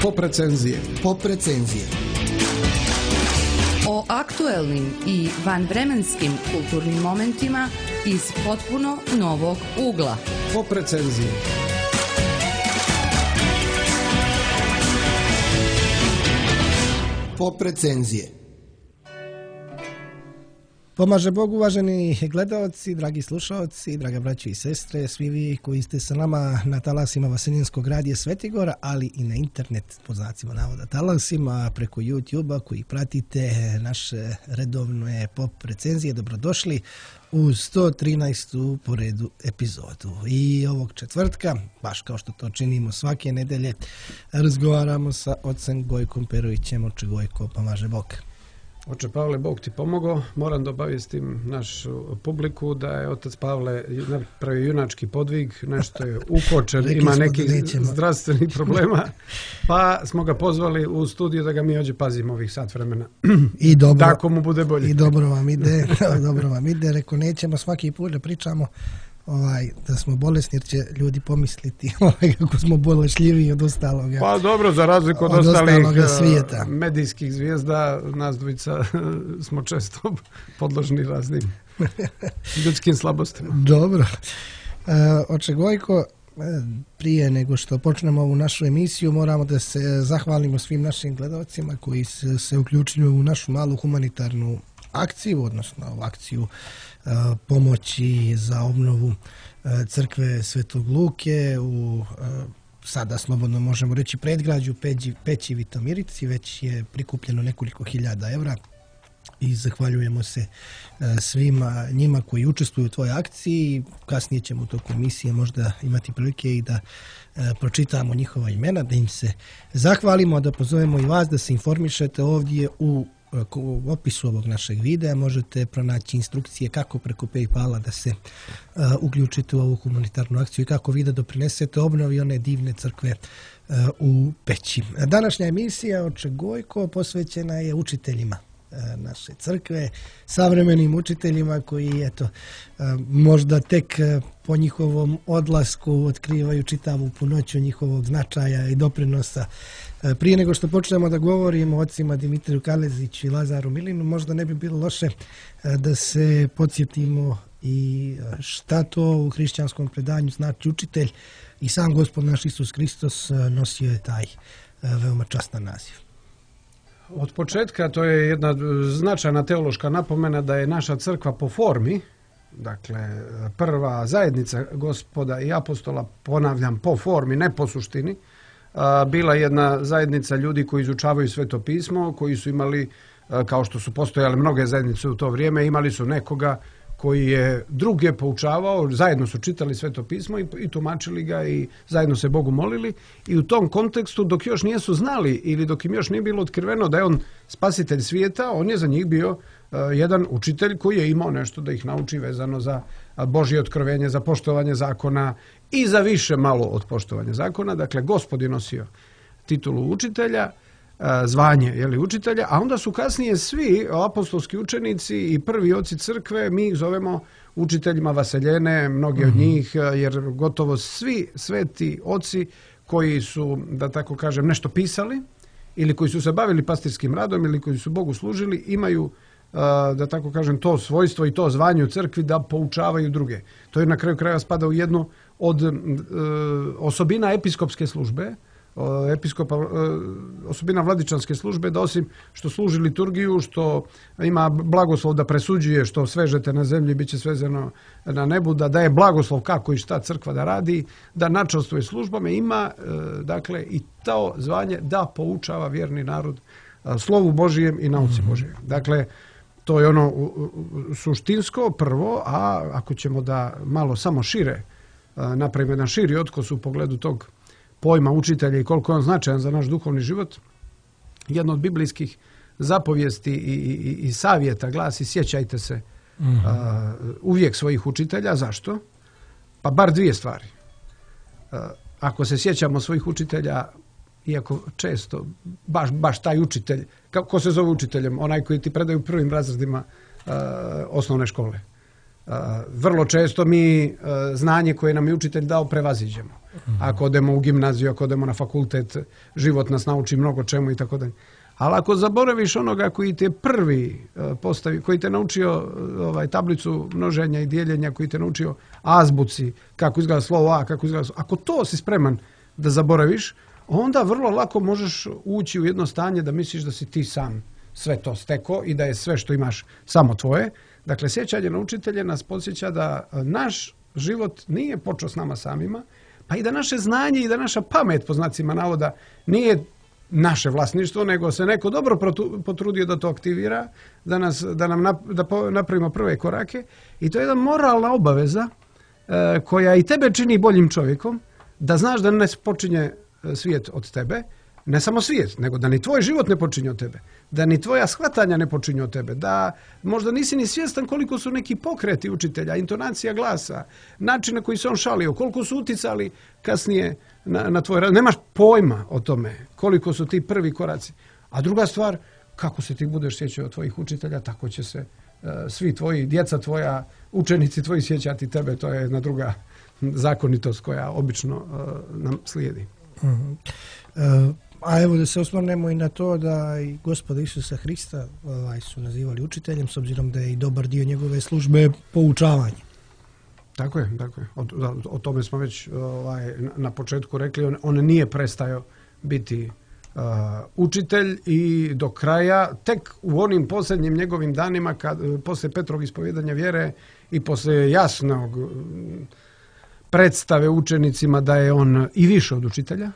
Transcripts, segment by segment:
Pop recenzije. Pop recenzije. O aktuelnim i vanvremenskim kulturnim momentima iz potpuno novog ugla. Pop recenzije. Pop recenzije. Pomaže Bog, uvaženi gledaoci, dragi slušaoci, draga braći i sestre, svi vi koji ste sa nama na talasima Vaseljenskog radija Svetigora, ali i na internet, po znacima navoda talasima, preko YouTube-a koji pratite naše redovne pop recenzije. Dobrodošli u 113. po redu epizodu. I ovog četvrtka, baš kao što to činimo svake nedelje, razgovaramo sa ocem Gojkom Perovićem. Oče Gojko, pomaže Bog. Oče Pavle, Bog ti pomogao. Moram da obavijestim našu publiku da je otac Pavle napravio junački podvig, nešto je ukočen, ima nekih zdravstvenih problema, pa smo ga pozvali u studiju da ga mi ovdje pazimo ovih sat vremena. I dobro, tako mu bude bolje. I dobro vam ide, Reko, nećemo svaki put da pričamo da smo bolesni, jer će ljudi pomisliti kako smo bolešljivi od ostaloga. Pa dobro, za razliku od ostalih svijeta. Medijskih zvijezda, nas dvojica smo često podložni raznim ljudskim slabostima. Dobro. Oče Gojko, prije nego što počnemo ovu našu emisiju, moramo da se zahvalimo svim našim gledalcima koji se uključuju u našu malu humanitarnu akciju, odnosno akciju pomoći za obnovu crkve Svetog Luke u sada slobodno možemo reći predgrađu Peći Vitomirici. Već je prikupljeno nekoliko hiljada evra i zahvaljujemo se svima njima koji učestvuju u tvojoj akciji. Kasnije ćemo u toku emisije možda imati prilike i da pročitamo njihova imena, da im se zahvalimo, da pozovemo i vas da se informišete ovdje u opisu ovog našeg videa. Možete pronaći instrukcije kako preko PayPala da se uključite u ovu humanitarnu akciju i kako vi da doprinesete obnovi one divne crkve u Peći. Današnja emisija, oče Gojko, posvećena je učiteljima naše crkve, savremenim učiteljima koji možda tek po njihovom odlasku otkrivaju čitavu punoću njihovog značaja i doprinosa. Prije nego što počnemo da govorimo o ocima Dimitriju Kaleziću i Lazaru Milinu, možda ne bi bilo loše da se podsjetimo i šta to u hrišćanskom predanju znači učitelj, i sam Gospod naš Isus Hristos nosio je taj veoma častan naziv. Od početka to je jedna značajna teološka napomena da je naša crkva po formi, dakle prva zajednica Gospoda i apostola, ponavljam, po formi, ne po suštini, bila jedna zajednica ljudi koji izučavaju Sveto pismo, koji su imali, kao što su postojale mnoge zajednice u to vrijeme, imali su nekoga koji je druge poučavao, zajedno su čitali Sveto pismo i tumačili ga i zajedno se Bogu molili. I u tom kontekstu, dok još nisu znali ili dok im još nije bilo otkriveno da je on spasitelj svijeta, on je za njih bio jedan učitelj koji je imao nešto da ih nauči vezano za Božje otkrivenje, za poštovanje zakona i za više malo od poštovanja zakona. Dakle, Gospod je nosio titulu učitelja, zvanje učitelja, a onda su kasnije svi apostolski učenici i prvi oci crkve, mi ih zovemo učiteljima Vaseljene, mnogi od njih, jer gotovo svi sveti oci koji su, da tako kažem, nešto pisali ili koji su se bavili pastirskim radom ili koji su Bogu služili, imaju, da tako kažem, to svojstvo i to zvanje u crkvi da poučavaju druge. To je na kraju krajeva spada u jednu od osobina episkopske službe, osobina vladičanske službe, da osim što služi liturgiju, što ima blagoslov da presuđuje, što svežete na zemlji bit će svezeno na nebu, da daje blagoslov kako i šta crkva da radi, da načelstvuje službama, ima dakle i to zvanje da poučava vjerni narod slovu Božijem i nauci Božije. Dakle, to je ono suštinsko prvo, a ako ćemo da malo samo šire napravimo jedan širi otkos u pogledu tog pojma učitelja i koliko je on značajan za naš duhovni život, jedna od biblijskih zapovijesti i savjeta glasi: sjećajte se uvijek svojih učitelja. Zašto? Pa bar dvije stvari. Ako se sjećamo svojih učitelja, iako često baš taj učitelj, kako se zove učiteljem? Onaj koji ti predaju prvim razredima osnovne škole. Vrlo često mi znanje koje nam je učitelj dao prevaziđemo. Ako odemo u gimnaziju, ako odemo na fakultet, život nas nauči mnogo čemu i tako dalje. Ali ako zaboraviš onoga koji te prvi postavi, koji te naučio tablicu množenja i dijeljenja, koji te naučio azbuci, kako izgleda slovo A, kako izgleda slovo. Ako to si spreman da zaboraviš, onda vrlo lako možeš ući u jedno stanje da misliš da si ti sam sve to stekao i da je sve što imaš samo tvoje. Dakle, sjećanje na učitelje nas podsjeća da naš život nije počeo s nama samima, pa i da naše znanje i da naša pamet, po znacima navoda, nije naše vlasništvo, nego se neko dobro potrudio da to aktivira, da napravimo prve korake. I to je jedna moralna obaveza koja i tebe čini boljim čovjekom, da znaš da ne počinje svijet od tebe, ne samo svijet, nego da ni tvoj život ne počinje od tebe, da ni tvoja shvatanja ne počinje od tebe, da možda nisi ni svjestan koliko su neki pokreti učitelja, intonacija glasa, način na koji se on šalio, koliko su uticali kasnije na tvoj rad. Nemaš pojma o tome koliko su ti prvi koraci. A druga stvar, kako se ti budeš sjećao tvojih učitelja, tako će se svi tvoji, djeca tvoja, učenici tvoji sjećati tebe. To je jedna druga zakonitost koja obično nam slijedi. A evo da se osvrnemo i na to da i Gospoda Isusa Hrista su nazivali učiteljem, s obzirom da je i dobar dio njegove službe poučavanje. Tako je. O tome smo već na početku rekli. On nije prestajao biti učitelj i do kraja, tek u onim posljednjim njegovim danima, poslije Petrovog ispovjedanja vjere i poslije jasnog predstave učenicima da je on i više od učitelja,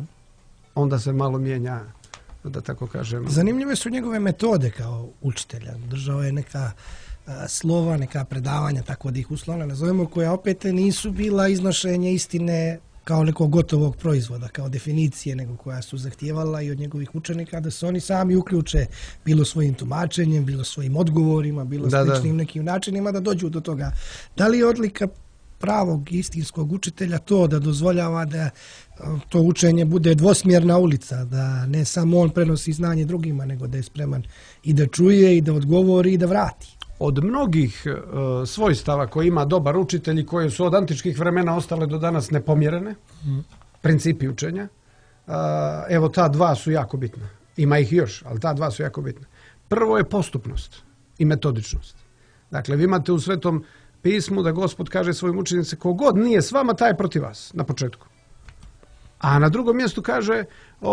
onda se malo mijenja, da tako kažem. Zanimljive su njegove metode kao učitelja. Držao je neka slova, neka predavanja, tako da ih uslovno nazovemo, koja opet nisu bila iznošenje istine kao nekog gotovog proizvoda, kao definicije, nego koja su zahtijevala i od njegovih učenika da se oni sami uključe, bilo svojim tumačenjem, bilo svojim odgovorima, bilo sličnim nekim načinima da dođu do toga. Da li je odlika pravog istinskog učitelja to da dozvoljava da to učenje bude dvosmjerna ulica, da ne samo on prenosi znanje drugima, nego da je spreman i da čuje i da odgovori i da vrati? Od mnogih svojstava koje ima dobar učitelj i koje su od antičkih vremena ostale do danas nepomjerene, principi učenja, evo ta dva su jako bitna. Ima ih još, ali ta dva su jako bitna. Prvo je postupnost i metodičnost. Dakle, vi imate u Svetom pismu da Gospod kaže svojim učenicima, kogod nije s vama, taj je protiv vas, na početku. A na drugom mjestu kaže,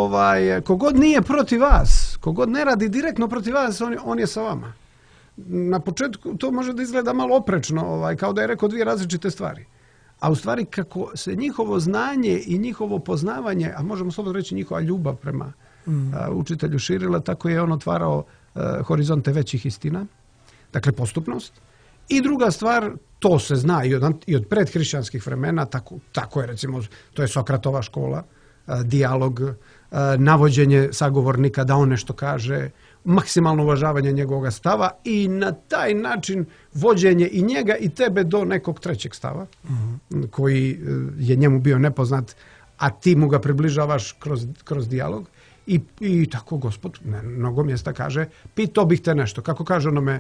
kogod nije protiv vas, kogod ne radi direktno protiv vas, on je sa vama. Na početku to može da izgleda malo oprečno, kao da je rekao dvije različite stvari. A u stvari kako se njihovo znanje i njihovo poznavanje, a možemo slobodno reći njihova ljubav prema učitelju širila, tako je on otvarao horizonte većih istina. Dakle, postupnost. I druga stvar, to se zna i od predhrišćanskih vremena, tako je recimo, to je Sokratova škola, dijalog, navođenje sagovornika da on nešto kaže, maksimalno uvažavanje njegovog stava i na taj način vođenje i njega i tebe do nekog trećeg stava, koji je njemu bio nepoznat, a ti mu ga približavaš kroz dijalog. I tako Gospod na mnogo mjesta kaže, pitao bih te nešto. Kako kaže onome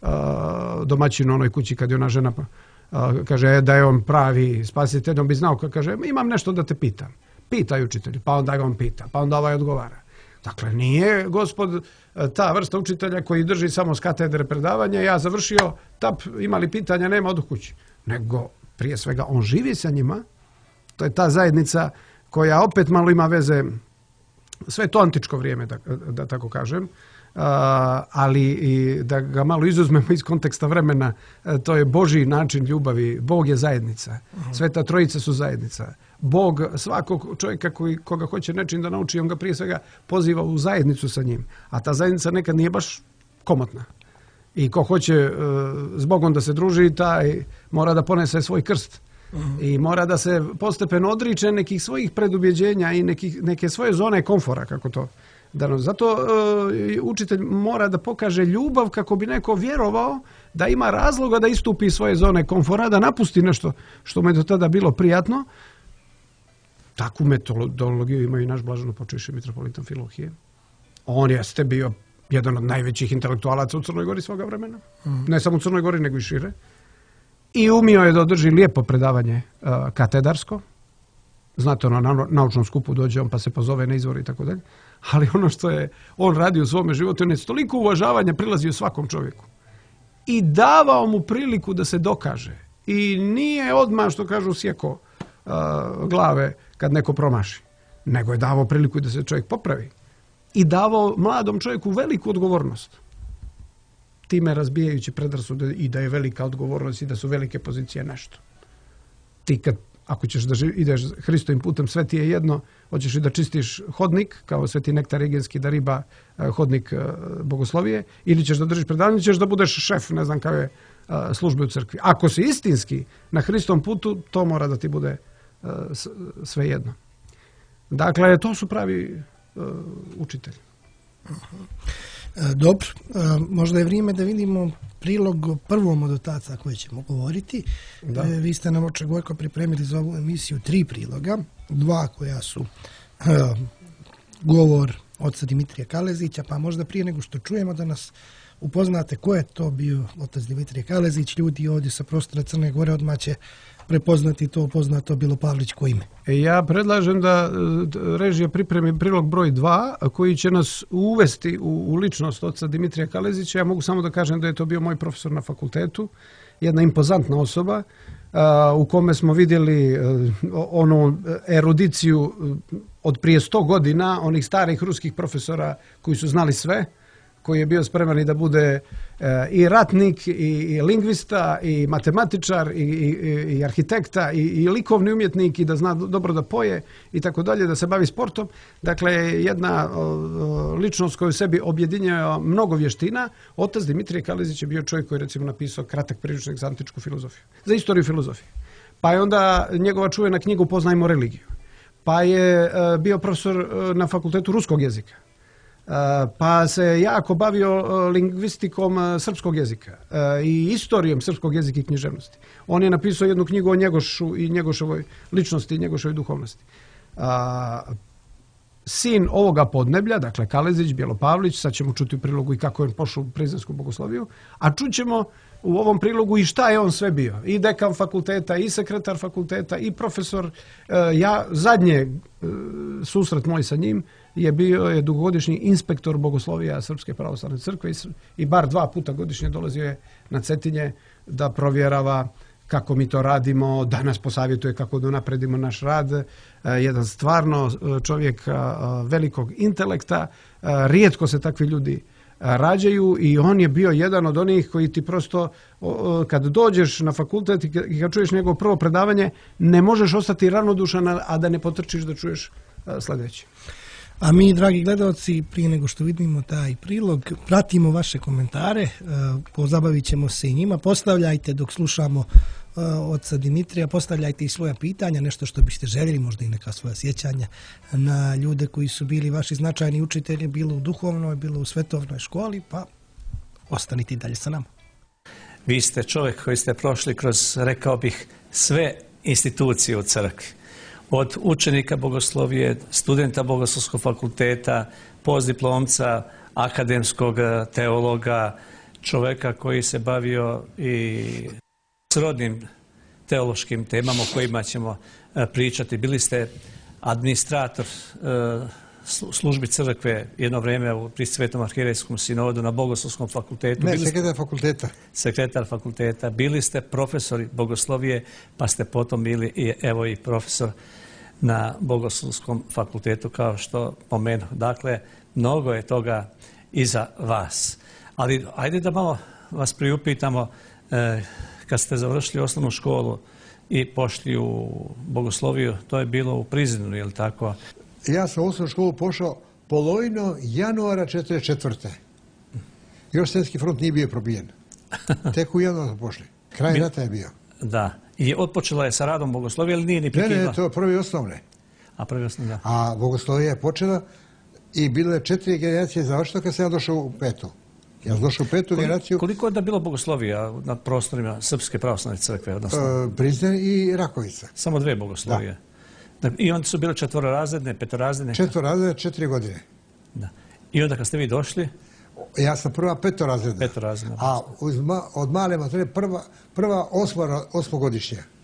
domaćinu onoj kući kad je ona žena kaže da je on pravi spasitelj, on bi znao, kaže imam nešto da te pitam. Pitaj učitelju, pa onda ga on pita, pa onda ovaj odgovara. Dakle, nije Gospod ta vrsta učitelja koji drži samo s katedre predavanja, ja završio, imali pitanja, nema, odu kući. Nego, prije svega, on živi sa njima. To je ta zajednica koja opet malo ima veze, sve to antičko vrijeme, da tako kažem, ali i da ga malo izuzmemo iz konteksta vremena, to je Božji način ljubavi. Bog je zajednica. Sveta Trojica su zajednica. Bog svakog čovjeka koga hoće nečim da nauči, on ga prije svega poziva u zajednicu sa njim. A ta zajednica nekad nije baš komotna. I ko hoće s Bogom da se druži, taj mora da ponese svoj krst. I mora da se postepeno odriče nekih svojih predubjeđenja i neke svoje zone komfora, kako to danas. Zato učitelj mora da pokaže ljubav kako bi neko vjerovao da ima razloga da istupi iz svoje zone komfora, da napusti nešto što mu je do tada bilo prijatno. Takvu metodologiju ima i naš blaženo počivši mitropolit Amfilohije. On jeste bio jedan od najvećih intelektualaca u Crnoj Gori svoga vremena. Ne samo u Crnoj Gori, nego i šire. I umio je da održi lijepo predavanje katedarsko. Znate, na naučnom skupu dođe on pa se pozove na izvor i tako dalje. Ali ono što je on radio u svome životu, on je toliko uvažavanja prilazio svakom čovjeku. I davao mu priliku da se dokaže. I nije odmah, što kažu, sjeko glave kad neko promaši. Nego je davao priliku da se čovjek popravi. I davao mladom čovjeku veliku odgovornost. Time razbijajući predrasude i da je velika odgovornost i da su velike pozicije nešto. Ti kad, ako ćeš da ideš Hristovim putem, sve ti je jedno, hoćeš i da čistiš hodnik, kao Sveti Nektar Egenski da riba hodnik bogoslovije, ili ćeš da držiš predavanje, ćeš da budeš šef, ne znam kakve službe u crkvi. Ako si istinski na Hristovom putu, to mora da ti bude sve jedno. Dakle, to su pravi učitelji. Dobro, možda je vrijeme da vidimo prilog o prvom od otaca koje ćemo govoriti. Vi ste nam, oče Gojko, pripremili za ovu emisiju 3 priloga, 2 koja su govor oca Dimitrija Kalezića, pa možda prije nego što čujemo da nas upoznate ko je to bio otac Dimitrije Kalezić, ljudi ovdje sa prostora Crne Gore odmah će prepoznati to poznato Bilopavlićko ime. Ja predlažem da režija pripremi prilog broj 2 koji će nas uvesti u ličnost oca Dimitrija Kalezića. Ja mogu samo da kažem da je to bio moj profesor na fakultetu, jedna impozantna osoba u kome smo vidjeli onu erudiciju od prije 100 godina, onih starih ruskih profesora koji su znali sve, koji je bio spreman i da bude i ratnik, i lingvista, i matematičar, i arhitekta, i likovni umjetnik, i da zna dobro da poje, i tako dalje, da se bavi sportom. Dakle, jedna ličnost koju u sebi objedinjava mnogo vještina. Otac Dimitrije Kalezić je bio čovjek koji je, recimo, napisao kratak priručnik za antičku filozofiju, za istoriju filozofije. Pa je onda njegova čuvena knjiga Upoznajmo religiju. Pa je bio profesor na fakultetu ruskog jezika. Pa se jako bavio lingvistikom srpskog jezika i istorijom srpskog jezika i književnosti. On je napisao jednu knjigu o Njegošu i Njegoševoj ličnosti i Njegoševoj duhovnosti. Sin ovoga podneblja, dakle Kalezić, Bjelopavlić, sad ćemo čuti u prilogu i kako je pošao u Prizrensku bogosloviju, a čućemo u ovom prilogu i šta je on sve bio. I dekan fakulteta, i sekretar fakulteta, i profesor. Ja zadnje susret moj sa njim je bio dugogodišnji inspektor bogoslovija Srpske pravoslavne crkve i bar 2 puta godišnje dolazio je na Cetinje da provjerava kako mi to radimo, da nas posavjetuje kako da napredimo naš rad. Jedan stvarno čovjek velikog intelekta, rijetko se takvi ljudi rađaju i on je bio jedan od onih koji ti prosto, kad dođeš na fakultet i kad čuješ njegovo prvo predavanje, ne možeš ostati ravnodušan, a da ne potrčiš da čuješ sljedeće. A mi, dragi gledalci, prije nego što vidimo taj prilog, pratimo vaše komentare, pozabavit ćemo se i njima. Postavljajte dok slušamo oca Dimitrija, postavljajte i svoja pitanja, nešto što biste željeli, možda i neka svoja sjećanja na ljude koji su bili vaši značajni učitelji, bilo u duhovnoj, bilo u svetovnoj školi, pa ostanite i dalje sa nama. Vi ste čovjek koji ste prošli kroz, rekao bih, sve institucije u crkvi. Od učenika bogoslovije, studenta Bogoslovskog fakulteta, postdiplomca, akademskog teologa, čovjeka koji se bavio i srodnim teološkim temama o kojima ćemo pričati. Bili ste administrator službi crkve jedno vrijeme pri Svetom arhijerejskom sinodu na Bogoslovskom fakultetu. Ne, sekretar fakulteta. Sekretar fakulteta. Bili ste profesor bogoslovije, pa ste potom bili i profesor na Bogoslovskom fakultetu, kao što pomenu. Dakle, mnogo je toga iza vas. Ali ajde da malo vas priupitamo, kad ste završili osnovnu školu i pošli u bogosloviju, to je bilo u Prizrenu, je li tako? Ja sam u osnovnu školu pošao polovino januara 1944. Još Svjetski front nije bio probijen. Tek u januaru smo pošli. Kraj rata je bio. Da. I otpočela je sa radom bogoslovije, ali nije ni prekidla? Ne, to je prvi osnovne. A prvi osnovne, da. A bogoslovija je počela i bilo je 4 generacije završeno kad sam ja došao u 5. Ja sam došao u 5. generaciju. Koliko je da bilo bogoslovija na prostorima Srpske pravoslavne crkve? Prizren i Rakovica. Samo 2 bogoslovije. Da. I onda su bile 4-razredne, 5-razredne? 4-razredne, 4 godine. Da. I onda kad ste vi došli? Ja sam prva 5-razredna. 5-razredna. A od male mature prva 8-godišnja.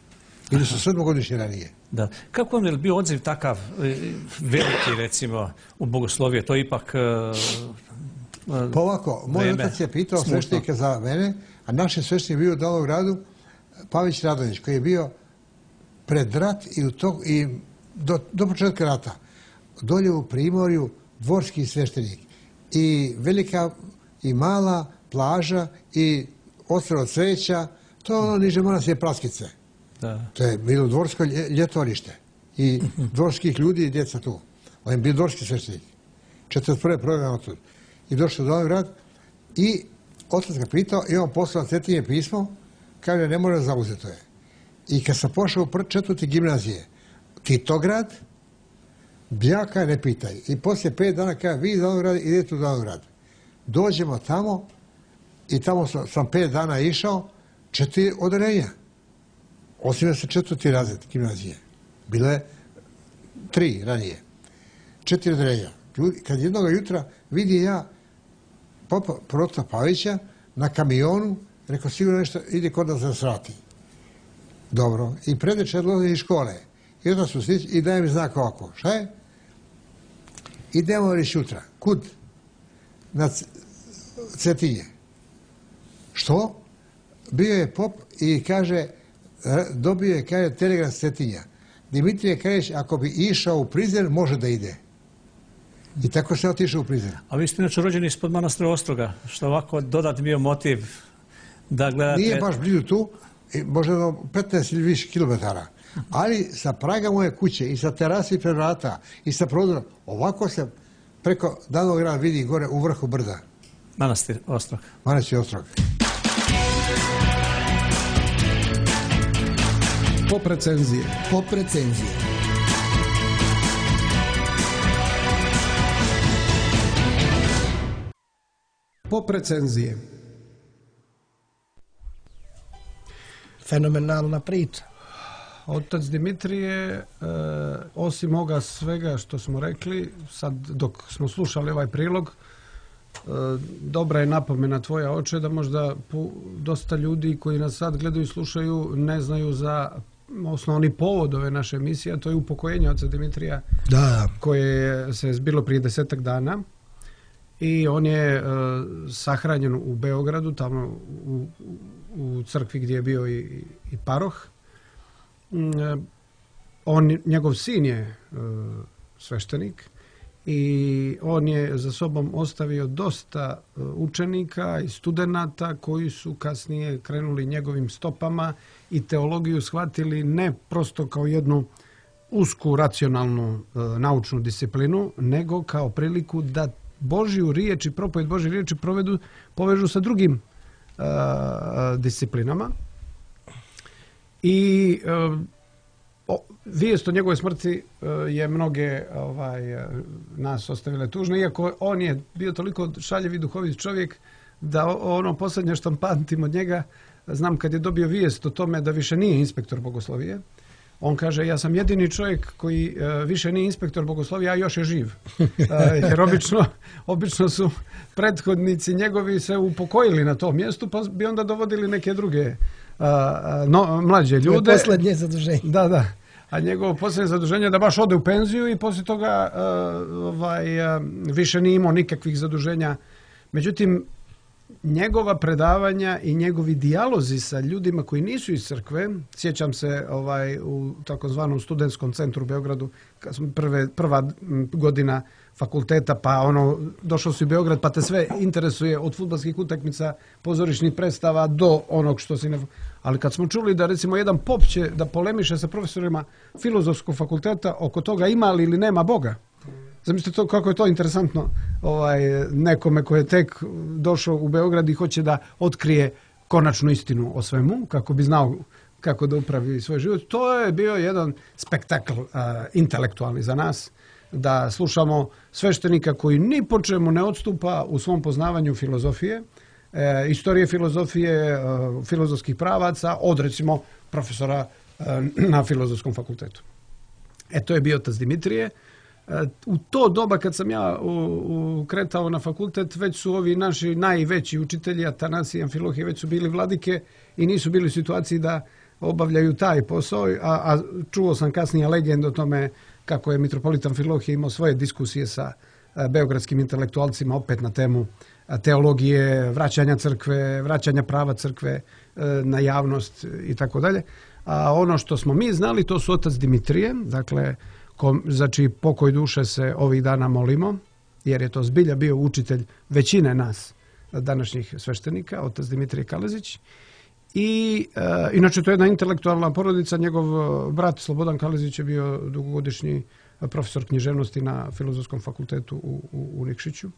Bili su 7-godišnji ranije. Da. Kako onda je bio odziv takav veliki, recimo, u bogoslovije? To je ipak Pa ovako, moj otac je pitao sveštenika za mene, a naš je sveštenik bio u Davogradu, Pavić Radonjić, koji je bio pred rat i do početka rata. Dolje u Primorju dvorski sveštenik. I velika i mala plaža i ostrvo cveća, to je ono niže Monasije Praskice. Da. To je bilo dvorsko ljetovalište i dvorskih ljudi i djeca tu. On je bio dvorski sveštenik. 41. program tu. I došao u Davograd i otac ga pitao i on poslao Cetinje pismo, kaže ne može zauzeto je. I kad sam pošao u 4. gimnazije, Titograd, Bjaka ne pitaj. I poslije 5 dana kaže vi iz Davograda idete u Davograd. Dođemo tamo i tamo sam 5 dana išao, 4 odeljenja. Osim da se 4. razred gimnazije. Bilo je 3 ranije. 4 odeljenja. Kad jednog jutra vidi ja prota Pavića na kamionu, rekao sigurno nešto ide kod nas da se vrati. Dobro. I predeče odlaze iz škole. I onda su sliči i daje mi znak ovako. Šta je? Idemo reći jutra. Kud? Na Cetinje. Što? Bio je pop i kaže, dobio je, kaže, telegram s Cetinja. Dimitrije Kraljić, ako bi išao u Prizren, može da ide. I tako se otišao u Prizren. A vi ste inače rođeni ispod Manastira Ostroga, što ovako dodatni bio motiv da gledate... Nije baš blizu tu, možda 15 ili više kilometara. Ali sa praga moje kuće i sa terasi i pred vrata i sa prozora, ovako se preko Danog grada vidi gore u vrhu brda. Manastir Ostrog. Manastir Ostrog. Pop recenzije. Pop recenzije. Pop recenzije. Fenomenalna priča. Otac Dimitrije, osim ovoga svega što smo rekli, sad dok smo slušali ovaj prilog, dobra je napomena tvoja, oče, da možda dosta ljudi koji nas sad gledaju i slušaju ne znaju za osnovni povod ove naše emisije, a to je upokojenje oca Dimitrija, koje se zbilo prije 10-ak dana. I on je sahranjen u Beogradu, tamo u crkvi gdje je bio i paroh. Njegov sin je sveštenik i on je za sobom ostavio dosta učenika i studenata koji su kasnije krenuli njegovim stopama i teologiju shvatili ne prosto kao jednu usku, racionalnu naučnu disciplinu, nego kao priliku da Božju riječ i propovjed Božje riječi povežu sa drugim disciplinama. I vijest o njegove smrti je mnoge nas ostavile tužne, iako on je bio toliko šaljiv i duhovit čovjek da ono posljednje što pamtim od njega, znam kad je dobio vijest o tome da više nije inspektor bogoslovije, on kaže, ja sam jedini čovjek koji više nije inspektor bogoslovija, a još je živ. Jer obično su prethodnici njegovi se upokojili na tom mjestu, pa bi onda dovodili neke druge mlađe ljude. To je posljednje zaduženje. Da. A njegovo posljednje zaduženje je da baš ode u penziju i poslije toga više nije imao nikakvih zaduženja. Međutim, njegova predavanja i njegovi dijalozi sa ljudima koji nisu iz crkve, sjećam se u takozvanom studentskom centru u Beogradu, kad smo prva godina fakulteta, pa došao si u Beograd pa te sve interesuje od fudbalskih utakmica, pozorišnih predstava do onog što si ne... Ali kad smo čuli da recimo jedan pop će da polemiše sa profesorima filozofskog fakulteta oko toga ima li ili nema Boga. Zamislite to, kako je to interesantno nekome koji je tek došao u Beograd i hoće da otkrije konačnu istinu o svemu, kako bi znao kako da upravi svoj život. To je bio jedan spektakl intelektualni za nas, da slušamo sveštenika koji ni po čemu ne odstupa u svom poznavanju filozofije, istorije filozofije, filozofskih pravaca, od recimo profesora na filozofskom fakultetu. To je bio otac Dimitrije. U to doba kad sam ja kretao na fakultet, već su ovi naši najveći učitelji, Atanasije i Amfilohije, već su bili vladike i nisu bili u situaciji obavljaju taj posao, a čuo sam kasnije legend o tome kako je mitropolit Amfilohije imao svoje diskusije sa beogradskim intelektualcima opet na temu teologije, vraćanja crkve, vraćanja prava crkve na javnost i tako dalje. A ono što smo mi znali, to su otac Dimitrije, dakle, za čiji pokoj duše se ovih dana molimo, jer je to zbilja bio učitelj većine nas, današnjih sveštenika, otac Dimitrije Kalezić. I inače to je jedna intelektualna porodica, njegov brat Slobodan Kalezić je bio dugogodišnji profesor književnosti na Filozofskom fakultetu u Nikšiću.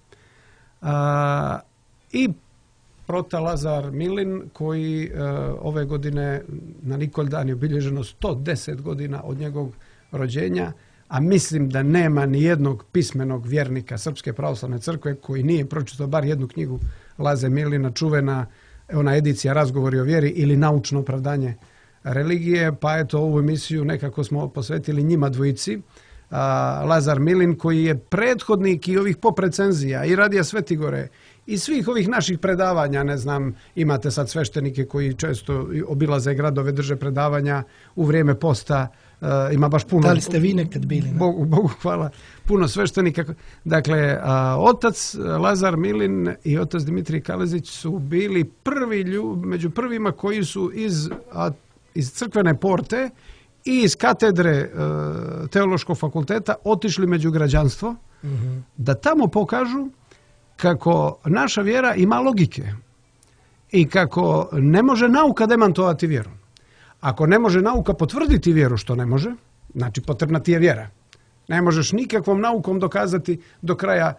I prota Lazar Milin, koji ove godine na Nikoldan je obilježeno 110 godina od njegovog rođenja, a mislim da nema ni jednog pismenog vjernika Srpske pravoslavne crkve koji nije pročitao bar jednu knjigu Laze Milina, čuvena ona edicija Razgovori o vjeri ili Naučno opravdanje religije, pa eto ovu emisiju nekako smo posvetili njima dvojici. Lazar Milin, koji je prethodnik i ovih poprecenzija i Radija Svetigore i svih ovih naših predavanja, ne znam, imate sad sveštenike koji često obilaze gradove, drže predavanja u vrijeme posta, ima baš puno. Da li ste vi nekad bili? Bogu hvala, puno sveštenika. Dakle, otac Lazar Milin i otac Dimitrij Kalezić su bili među prvima koji su iz crkvene porte i iz katedre Teološkog fakulteta otišli među građanstvo da tamo pokažu kako naša vjera ima logike i kako ne može nauka demantovati vjeru. Ako ne može nauka potvrditi vjeru, što ne može, znači potrebna ti je vjera. Ne možeš nikakvom naukom dokazati do kraja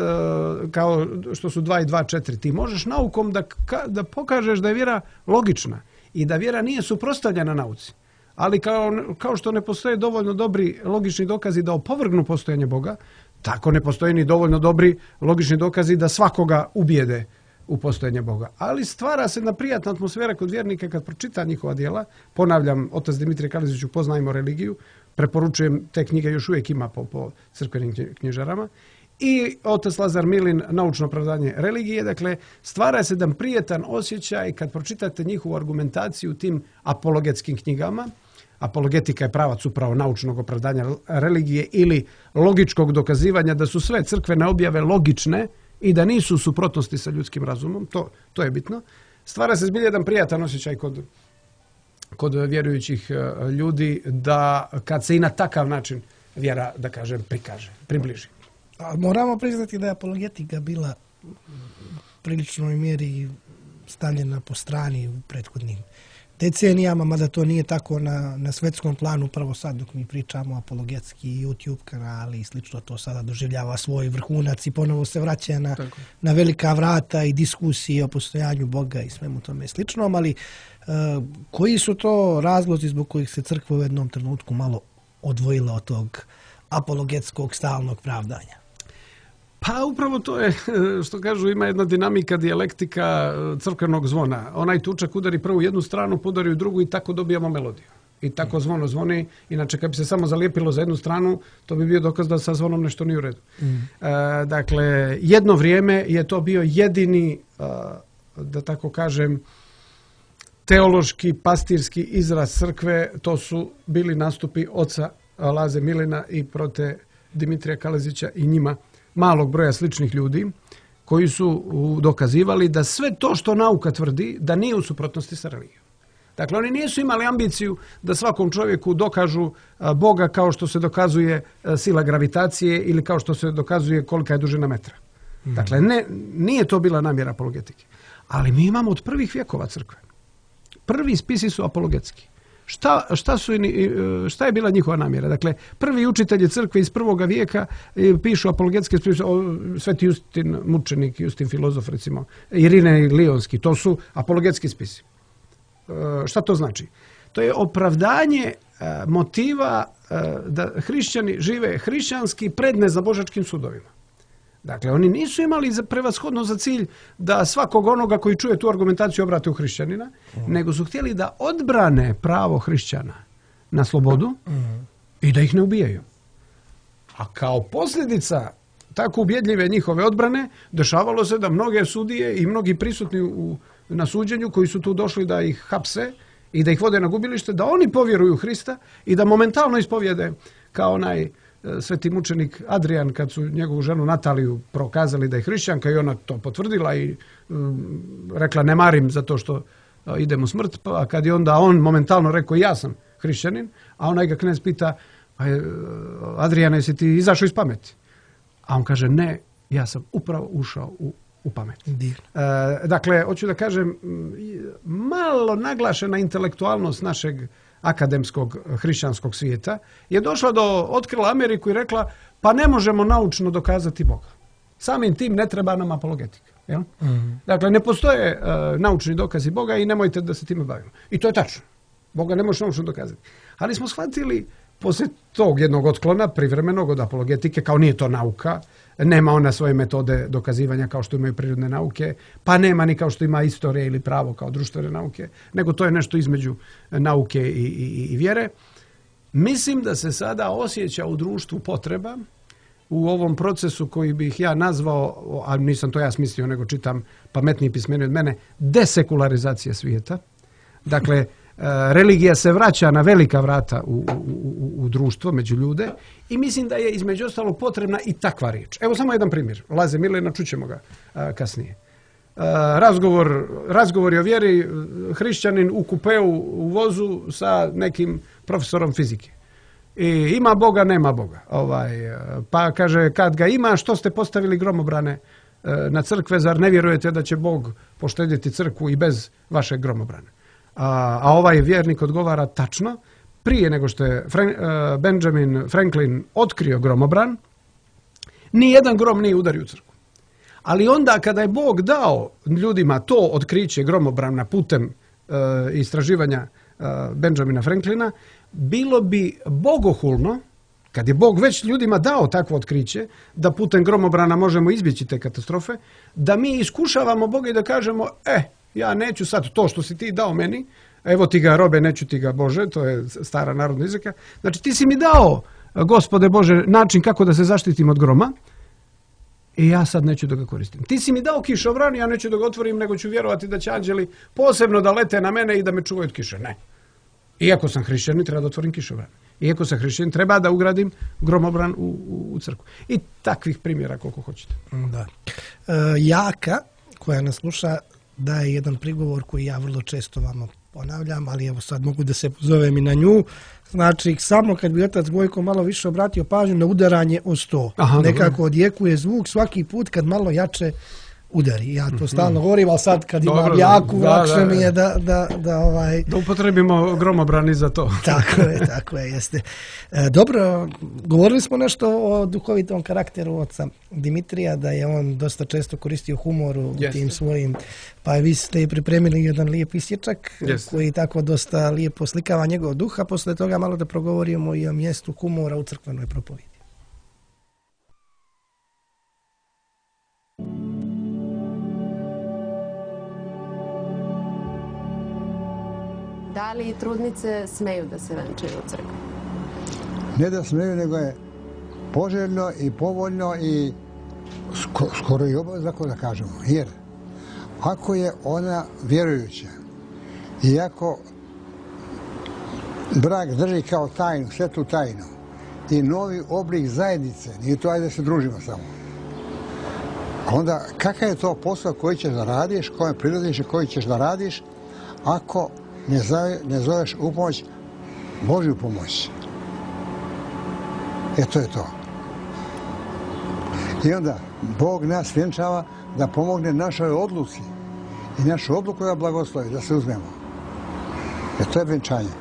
kao što su 2 i 2 4. Ti možeš naukom da pokažeš da je vjera logična i da vjera nije suprotstavljena nauci. Ali kao što ne postoje dovoljno dobri logični dokazi da opovrgnu postojanje Boga, tako ne postoje ni dovoljno dobri logični dokazi da svakoga ubijede u postojanje Boga. Ali stvara se jedna prijatna atmosfera kod vjernika kad pročita njihova djela. Ponavljam, otac Dimitrije Kalezić, Poznajmo religiju. Preporučujem, te knjige još uvijek ima po crkvenim knjižarama. I otac Lazar Milin, Naučno opravdanje religije. Dakle, stvara se jedan prijatan osjećaj kad pročitate njihovu argumentaciju u tim apologetskim knjigama. Apologetika je pravac upravo naučnog opravdanja religije ili logičkog dokazivanja da su sve crkvene objave logične i da nisu u suprotnosti sa ljudskim razumom. To je bitno. Stvara se zbilja jedan prijatan osjećaj kod vjerujućih ljudi da kad se i na takav način vjera, da kažem, približi. Moramo priznati da je apologetika bila priličnoj mjeri stavljena po strani u prethodnim decenijama, mada to nije tako na svetskom planu, upravo sad dok mi pričamo apologetski YouTube kanali i slično, to sada doživljava svoj vrhunac i ponovo se vraća na velika vrata i diskusije o postojanju Boga i svemu tome sličnom, ali koji su to razlozi zbog kojih se crkva u jednom trenutku malo odvojila od tog apologetskog stalnog pravdanja? Pa upravo to je, što kažu, ima jedna dinamika, dijalektika crkvenog zvona. Onaj tučak udari prvu jednu stranu, podari u drugu i tako dobijamo melodiju. I tako zvono zvoni. Inače, kad bi se samo zalijepilo za jednu stranu, to bi bio dokaz da sa zvonom nešto nije u redu. Dakle, jedno vrijeme je to bio jedini, da tako kažem, teološki, pastirski izraz crkve. To su bili nastupi oca Laze Milina i prote Dimitrija Kalezića i njima malog broja sličnih ljudi koji su dokazivali da sve to što nauka tvrdi da nije u suprotnosti sa religijom. Dakle, oni nisu imali ambiciju da svakom čovjeku dokažu Boga kao što se dokazuje sila gravitacije ili kao što se dokazuje kolika je dužina metra. Dakle, nije to bila namjera apologetike. Ali mi imamo od prvih vjekova crkve. Prvi spisi su apologetski. Šta je bila njihova namjera? Dakle, prvi učitelji crkve iz prvoga vijeka pišu apologetske spise, Sveti Justin mučenik, Justin filozof, recimo, Irinej Lionski, to su apologetski spisi. Šta to znači? To je opravdanje motiva da hrišćani žive hrišćanski pred nezabožačkim sudovima. Dakle, oni nisu imali prevashodno za cilj da svakog onoga koji čuje tu argumentaciju obrate u hrišćanina, nego su htjeli da odbrane pravo hrišćana na slobodu i da ih ne ubijaju. A kao posljedica tako ubjedljive njihove odbrane, dešavalo se da mnoge sudije i mnogi prisutni na suđenju koji su tu došli da ih hapse i da ih vode na gubilište, da oni povjeruju Hrista i da momentalno ispovjede kao onaj sveti mučenik Adrian kad su njegovu ženu Nataliju prokazali da je hrišćanka i ona to potvrdila i rekla ne marim zato što idem u smrt, pa kad je onda on momentalno rekao ja sam hrišćanin, a onaj ga knez pita Adriane, jesi ti izašao iz pameti? A on kaže ne, ja sam upravo ušao u pamet. Dakle, hoću da kažem, malo naglašena intelektualnost našeg akademskog hrišćanskog svijeta je došla otkrila Ameriku i rekla pa ne možemo naučno dokazati Boga. Samim tim ne treba nam apologetika. Jel? Dakle, ne postoje naučni dokazi Boga i nemojte da se time bavimo. I to je tačno. Boga ne možeš naučno dokazati. Ali smo shvatili poslije tog jednog otklona privremenog od apologetike, kao nije to nauka, nema ona svoje metode dokazivanja kao što imaju prirodne nauke, pa nema ni kao što ima istorija ili pravo kao društvene nauke, nego to je nešto između nauke i vjere. Mislim da se sada osjeća u društvu potreba u ovom procesu koji bih ja nazvao, a nisam to ja smislio, nego čitam pametniji pismeni od mene, desekularizacija svijeta. Dakle, religija se vraća na velika vrata u društvo, među ljude i mislim da je između ostalog potrebna i takva riječ. Evo samo jedan primjer. Laze Milena, čućemo ga kasnije. Razgovor je o vjeri, hrišćanin u kupeu u vozu sa nekim profesorom fizike. I ima Boga, nema Boga. Pa kaže, kad ga ima, što ste postavili gromobrane na crkve, zar ne vjerujete da će Bog poštedjeti crkvu i bez vaše gromobrane? A ovaj vjernik odgovara tačno, prije nego što je Benjamin Franklin otkrio gromobran, ni jedan grom nije udario u crkvu. Ali onda kada je Bog dao ljudima to otkriće gromobrana putem istraživanja Benjamina Franklina, bilo bi bogohulno, kad je Bog već ljudima dao takvo otkriće, da putem gromobrana možemo izbjeći te katastrofe, da mi iskušavamo Boga i da kažemo, ja neću sad to što si ti dao meni, evo ti ga robe, neću ti ga Bože, to je stara narodna izreka. Znači ti si mi dao, Gospode Bože, način kako da se zaštitim od groma i ja sad neću da ga koristim. Ti si mi dao kišobran, ja neću da ga otvorim, nego ću vjerovati da će anđeli posebno da lete na mene i da me čuvaju od kiše. Ne. Iako sam hrišćanin, treba da otvorim kišobran. Iako sam hrišćanin, treba da ugradim gromobran u crkvu. I takvih primjera koliko hoćete. Da. Jaka, koja nas sluša, daje jedan prigovor koji ja vrlo često vama ponavljam, ali evo sad mogu da se pozovem i na nju. Znači, samo kad bi otac Gojko malo više obratio pažnju na udaranje o sto. Nekako odjekuje zvuk svaki put kad malo jače udari. Ja to stalno govorim, ali sad kad imam jaku, lakše mi je da upotrebimo gromobrani za to. Tako je, jeste. Dobro, govorili smo nešto o duhovitom karakteru oca Dimitrija, da je on dosta često koristio humor u tim svojim, pa vi ste pripremili jedan lijep isječak koji tako dosta lijepo slikava njegov duh, a posle toga malo da progovorimo i o mjestu humora u crkvenoj propovedi. Da li trudnice smeju da se venčaju u crkvi? Ne da smeju, nego je poželjno i povoljno i skoro i obavezno, da kažemo. Jer ako je ona vjerujuća i ako brak drži kao tajnu, svetu tajnu i novi oblik zajednice, nije to ajde da se družimo samo, onda kakav je to posao koji ćeš da radiš, kojem prilaziš i koji ćeš da radiš ako ne zoveš u pomoć Božju pomoć. To je to. I onda Bog nas vjenčava da pomogne našoj odluci i našu odluku da blagoslovi, da se uzmemo. To je vjenčanje.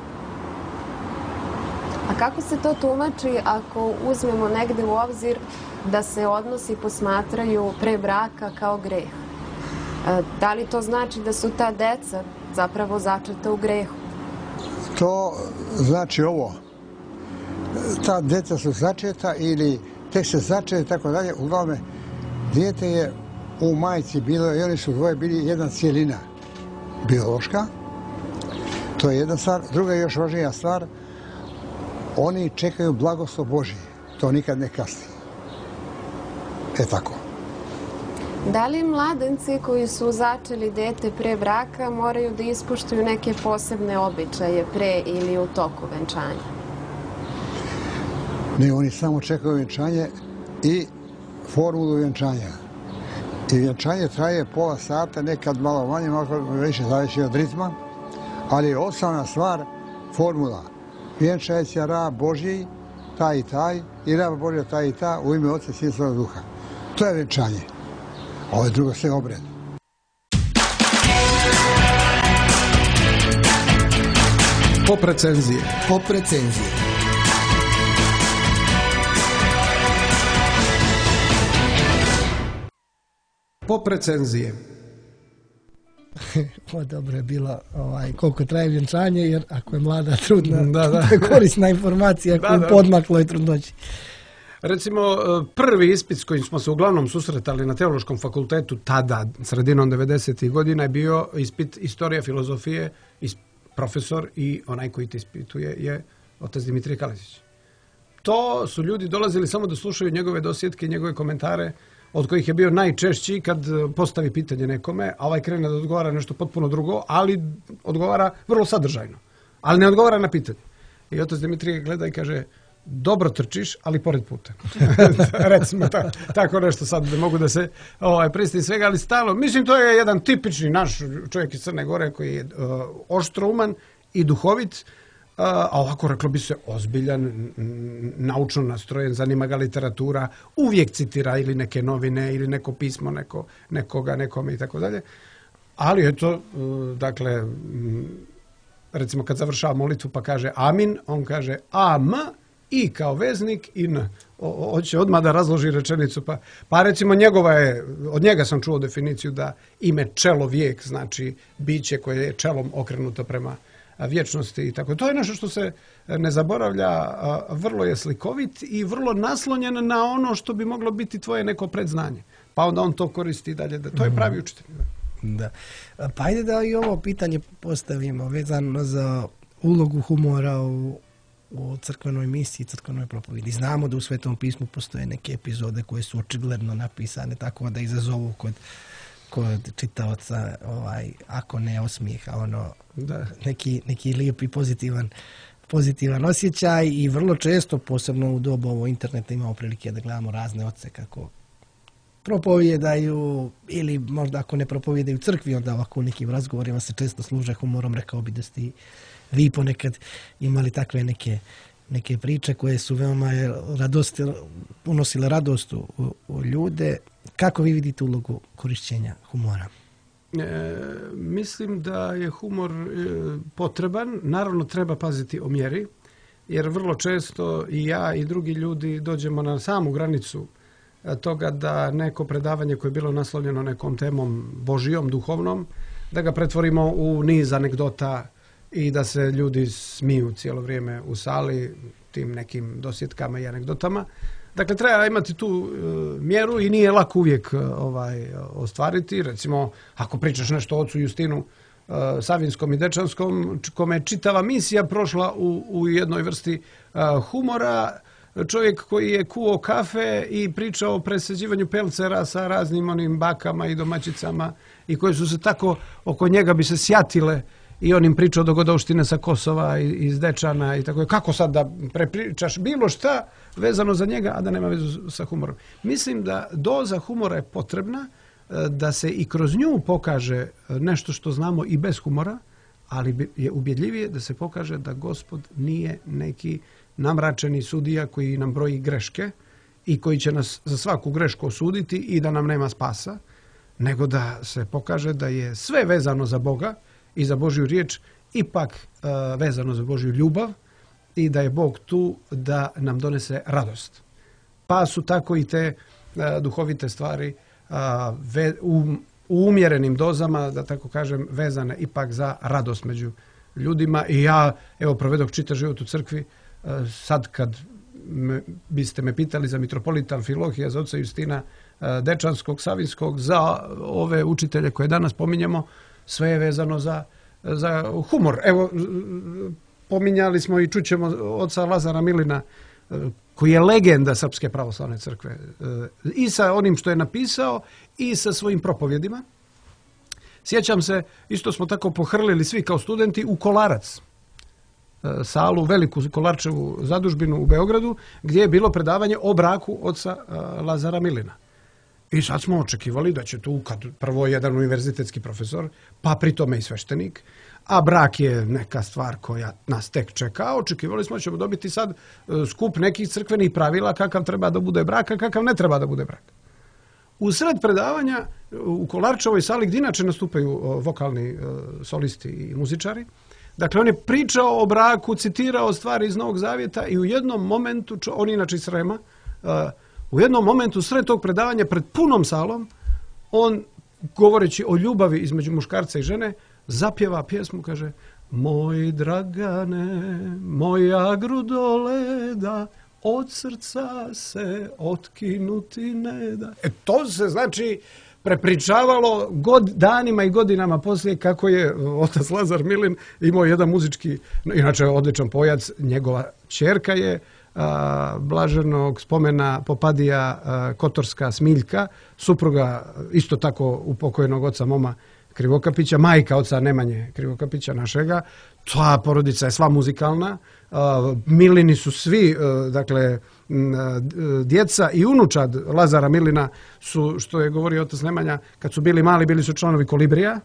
A kako se to tumači ako uzmemo negde u obzir da se odnosi posmatraju pre braka kao greh? Da li to znači da su ta deca zapravo začeta u grehu? To znači ovo. Ta deca su začeta ili tek se začete i tako dalje. Uglavnom, dijete je u majci bilo i oni su dvoje bili jedna cijelina biološka. To je jedna stvar. Druga je još važnija stvar. Oni čekaju blagoslov Božji. To nikad ne kasni. Tako. Da li mladenci koji su začeli dete pre braka moraju da ispoštuju neke posebne običaje pre ili u toku venčanja? Ne, oni samo čekaju venčanje i formulu venčanja. I venčanje traje pola sata, nekad malo manje, malo više zavisi od ritma, ali je osnovna stvar formula. Vjenčaje se rab Božji, taj i taj, i rab Božja taj i ta, u ime Oca, Sina i Svetoga Duha. To je venčanje. Ovo je drugo sve obred. Pop recenzije. Pop recenzije. Pop recenzije. Ovo dobro je bilo koliko traje vjenčanje, jer ako je mlada trudna, Da. to je korisna informacija koju podmakloj trudnoći. Recimo, prvi ispit s kojim smo se uglavnom susretali na Teološkom fakultetu tada, sredinom 90. godina, je bio ispit istorija filozofije, profesor i onaj koji te ispituje je otac Dimitrije Kalesić. To su ljudi dolazili samo da slušaju njegove dosjetke, njegove komentare, od kojih je bio najčešći kad postavi pitanje nekome, a ovaj krene da odgovara nešto potpuno drugo, ali odgovara vrlo sadržajno, ali ne odgovara na pitanje. I otac Dimitrije gleda i kaže: dobro trčiš, ali pored puta. Recimo tako nešto, sad ne mogu da se pristim svega, ali stalno. Mislim, to je jedan tipični naš čovjek iz Crne Gore koji je oštrouman i duhovit, a ovako reklo bi se ozbiljan, naučno nastrojen, zanima ga literatura, uvijek citira ili neke novine ili neko pismo nekoga, nekome i tako dalje. Ali eto, dakle, recimo kad završava molitvu pa kaže amin, on kaže am, i kao veznik i n. Hoće odmah da razloži rečenicu. Pa recimo od njega sam čuo definiciju da ime čelovijek znači biće koje je čelom okrenuto prema vječnosti i tako. To je nešto što se ne zaboravlja, vrlo je slikovit i vrlo naslonjen na ono što bi moglo biti tvoje neko predznanje. Pa onda on to koristi dalje. To je pravi učitelj. Da. Pa ajde da i ovo pitanje postavimo vezano za ulogu humora u crkvenoj misiji, crkvenoj propovedi. Znamo da u Svetom pismu postoje neke epizode koje su očigledno napisane tako da izazovu kod čitaoca, ako ne osmijeha, neki lijep i pozitivan osjećaj, i vrlo često, posebno u dobu ovo interneta, imamo prilike da gledamo razne oce kako propovijedaju, ili možda ako ne propovijedaju u crkvi, onda ovako u nekim razgovorima se često služe humorom. Rekao bi da ste vi ponekad imali takve neke priče koje su veoma unosile radost u ljude. Kako vi vidite ulogu korišćenja humora? Mislim da je humor potreban. Naravno, treba paziti o mjeri, jer vrlo često i ja i drugi ljudi dođemo na samu granicu toga da neko predavanje koje je bilo naslovljeno nekom temom božijom, duhovnom, da ga pretvorimo u niz anegdota i da se ljudi smiju cijelo vrijeme u sali tim nekim dosjetkama i anegdotama. Dakle, treba imati tu mjeru i nije lako uvijek ostvariti. Recimo, ako pričaš nešto o ocu Justinu Savinskom i Dečanskom, kome je čitava misija prošla u jednoj vrsti humora, čovjek koji je kuo kafe i pričao o presađivanju pelcera sa raznim onim bakama i domaćicama i koje su se tako oko njega bi se sjatile, i on im pričao dogodovštine sa Kosova i iz Dečana i tako. Kako sad da prepričaš bilo šta vezano za njega, a da nema vezu sa humorom? Mislim da doza humora je potrebna, da se i kroz nju pokaže nešto što znamo i bez humora, ali je ubjedljivije da se pokaže da Gospod nije neki namračeni sudija koji nam broji greške i koji će nas za svaku grešku osuditi i da nam nema spasa, nego da se pokaže da je sve vezano za Boga i za Božju riječ, ipak vezano za Božju ljubav, i da je Bog tu da nam donese radost. Pa su tako i te duhovite stvari u umjerenim dozama, da tako kažem, vezane ipak za radost među ljudima. I ja, evo, provedok čitav život u crkvi, sad kad biste me pitali za mitropolita Amfilohija, za oca Justina Dečanskog, Savinskog, za ove učitelje koje danas pominjemo, sve je vezano za humor. Evo, pominjali smo i čućemo oca Lazara Milina, koji je legenda Srpske pravoslavne crkve. I sa onim što je napisao i sa svojim propovjedima. Sjećam se, isto smo tako pohrlili svi kao studenti u Kolarac. Salu, veliku Kolarčevu zadužbinu u Beogradu, gdje je bilo predavanje o braku oca Lazara Milina. I sad smo očekivali da će tu, kad prvo jedan univerzitetski profesor, pa pri tome i sveštenik, a brak je neka stvar koja nas tek čeka, očekivali smo da ćemo dobiti sad skup nekih crkvenih pravila kakav treba da bude brak, a kakav ne treba da bude brak. U sred predavanja u Kolarčevoj sali, gdje inače nastupaju vokalni solisti i muzičari, dakle, on je pričao o braku, citirao stvari iz Novog Zavjeta i u jednom momentu, on inače iz Srema, u jednom momentu sred tog predavanja pred punom salom, on, govoreći o ljubavi između muškarca i žene, zapjeva pjesmu, kaže: moj Dragane, moja grudo leda, od srca se otkinuti ne da. To se znači prepričavalo danima i godinama poslije kako je otac Lazar Milin imao jedan muzički, inače odličan pojac, njegova ćerka je blaženog spomena popadija Kotorska Smiljka, supruga isto tako upokojnog oca Moma Krivokapića, majka oca Nemanje Krivokapića našega. Ta porodica je sva muzikalna. Milini su svi, dakle, djeca i unučad Lazara Milina su, što je govorio otac Nemanja, kad su bili mali, bili su članovi Kolibrija,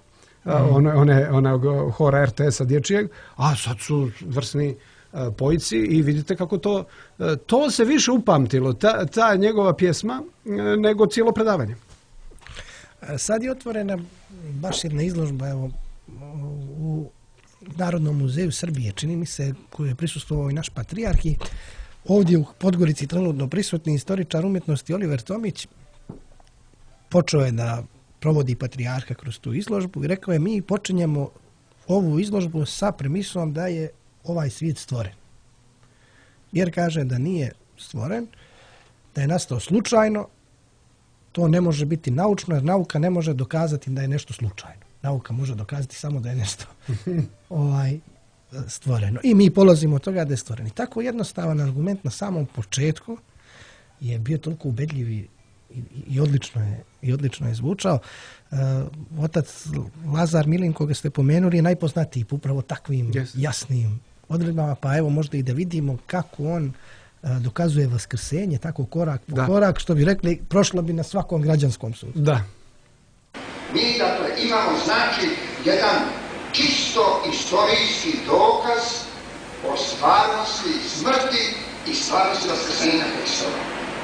onog hora RTS-a dječijeg, a sad su vrsni pojci i vidite kako to se više upamtilo, ta njegova pjesma, nego cijelo predavanje. Sad je otvorena baš jedna izložba, evo, u Narodnom muzeju Srbije, čini mi se, koju je prisustvovao i naš patrijarh, i ovdje u Podgorici trenutno prisutni istoričar umjetnosti Oliver Tomić počeo je da provodi patrijarha kroz tu izložbu i rekao je: mi počinjemo ovu izložbu sa premisom da je ovaj svijet stvoren. Jer kaže da nije stvoren, da je nastao slučajno, to ne može biti naučno, jer nauka ne može dokazati da je nešto slučajno. Nauka može dokazati samo da je nešto stvoreno. I mi polazimo od toga da je stvoren. I tako jednostavan argument na samom početku je bio toliko ubedljiv i odlično je zvučao. Otac Lazar Milin, koga ste pomenuli, je najpoznatiji upravo takvim jasnim odredbama, pa evo možda i da vidimo kako on dokazuje vaskrsenje, tako korak po korak, što bi rekli, prošlo bi na svakom građanskom sudu. Da. Mi, dakle, imamo, znači, jedan čisto istorijski dokaz o stvarnosti smrti i stvarnosti vaskrsenja Hristova.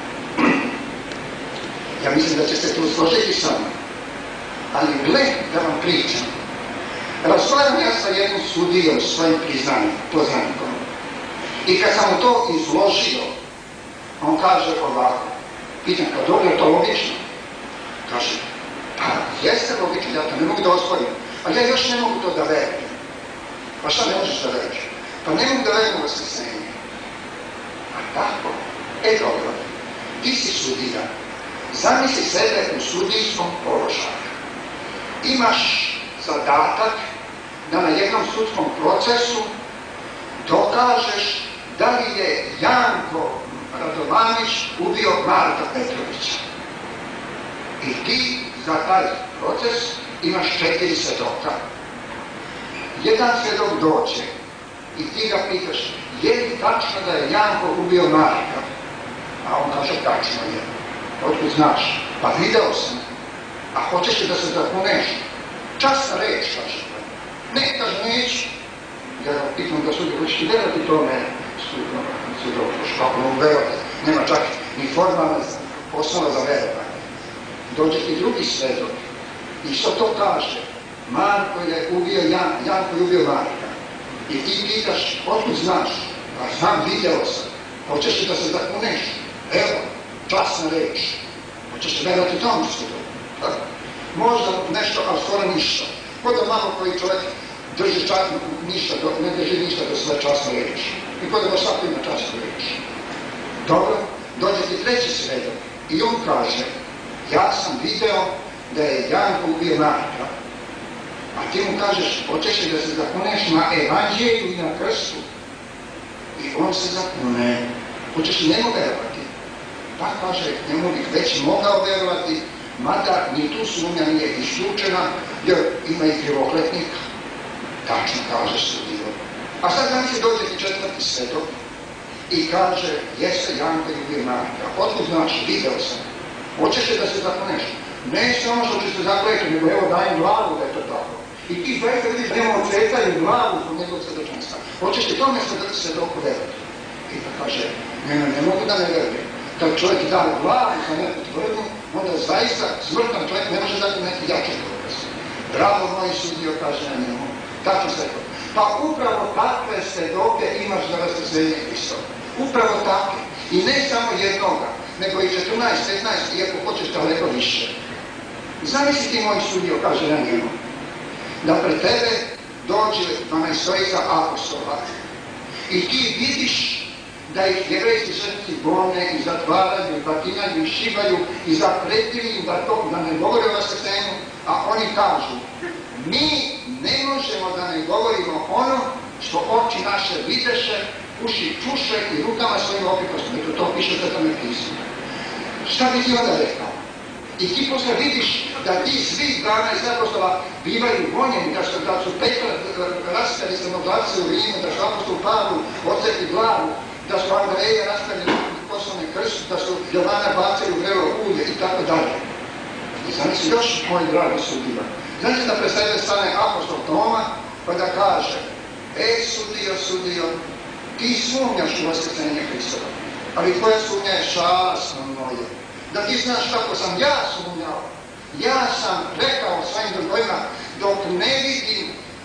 Ja mislim da će se tu složiti sa mnom. Ali gle da vam pričam. Razgovaram ja sa jednim sudijom, svojim poznanikom. I kad sam mu to izložio, on kaže ovako, pitam, pa dobro je to logično? Kaže, pa jeste logično, ja to ne mogu da osporim, ali ja još ne mogu to da verujem. Pa šta ne možeš da veruješ? Pa ne mogu da verujem u vaskrsenje. A tako? Dobro, ti si sudija. Zamisli sebe u sudijskom položaju. Imaš zadatak da na jednom sudskom procesu dokažeš da li je Janko Radovanović ubio Marka Petrovića. I ti za taj proces imaš 4 svjedoka. Jedan svjedok dođe i ti ga pitaš, je li tačno da je Janko ubio Marka? A on kaže, tačno je. Otkud znaš? Pa video sam. A hoćeš li da se zakuneš? Časna reč, kaže. Ne, kaže, neću. Ja ga pitam da sudi, hoćeš ti verati tome? Kako mogu verovati? Nema čak ni formalna osnova za verovanje. Dođe ti drugi svedok i što to kaže? Marko je ubio Janko je ubio Marka. I ti pitaš, otkud znaš? Pa znam, video sam. Hoćeš li da se zakuneš? Evo, časna reč. Hoćeš li verovati tomu sudu? Možda nešto, ali skoro ništa. Kod da malo koji čovjek drži časno ništa, ne drži ništa do sve časne reči. I kod da svako ima časnu reč. Dobro, dođe ti treći svedok i on kaže, ja sam video da je Janko ubio Marka. A ti mu kažeš, hoćeš li da se zakuneš na evanđelju i na krstu? I on se zakune. Hoćeš li njemu vjerovati? Pa kaže, njemu bih već mogao vjerovati, mada ni tu sumnja nije isključena, jer ima i krivokletnika. Tačno kaže sudio. A sad nam se dođe ti četvrti svedok i kaže, jeste Janko ljubio Marka. Otkud znaš, video sam. Hoćeš li da se zakoneš? Ne samo što će se zakleti, nego evo dajem glavu da je to tako. I ti zaista vidiš da njemu ocetaju glavu zbog njegovog svjedočanstva. Hoćeš li tome svedoku vjerovati? I pa kaže, ne mogu da ne vjerujem. Kad čovjek da glavu za neku tvrdnju, onda zaista smrtan čovjek ne može dati neki jači dokaz. Bravo moji sudio, kaže na njemu. Tačno se to. Pa upravo takve svedoke imaš za vaskrsenje Hristova. Upravo takve. I ne samo jednoga, nego i 14, 15, iako hoćeš daleko više. Zamisli ti moj sudio, kaže na njemu, da pred tebe dođe 12 apostola i ti vidiš da ih jevrejski svetnici gone i zatvaraju, i batinaju, i šibaju, i zapretili im da ne govore o vaskrsenju, a oni kažu, mi ne možemo da ne govorimo ono što oči naše videše, uši čuše i rukama svojim opipastom. Eto to piše za tome pismo. Šta bi ti onda rekao? I ti posle vidiš da ti svi 12 apostola bivaju gonjeni, da su Petra rastavili strmoglavce u Rimu, da su apostol Pavlu odsekli glavu, da su Andreja rastavili poslane krstu, da su Jovana bacili u vrelo ulje i tako dalje. I znači još, moji dragi sudiva, znači da pred sebe stane apostol Toma pa da kaže, sudio, ti sumnjaš u vaskrsenje Hristova, ali tvoja sumnja je šalosno moje. Da ti znaš kako sam ja sumnjao. Ja sam rekao svojim drugojima, dok ne vidim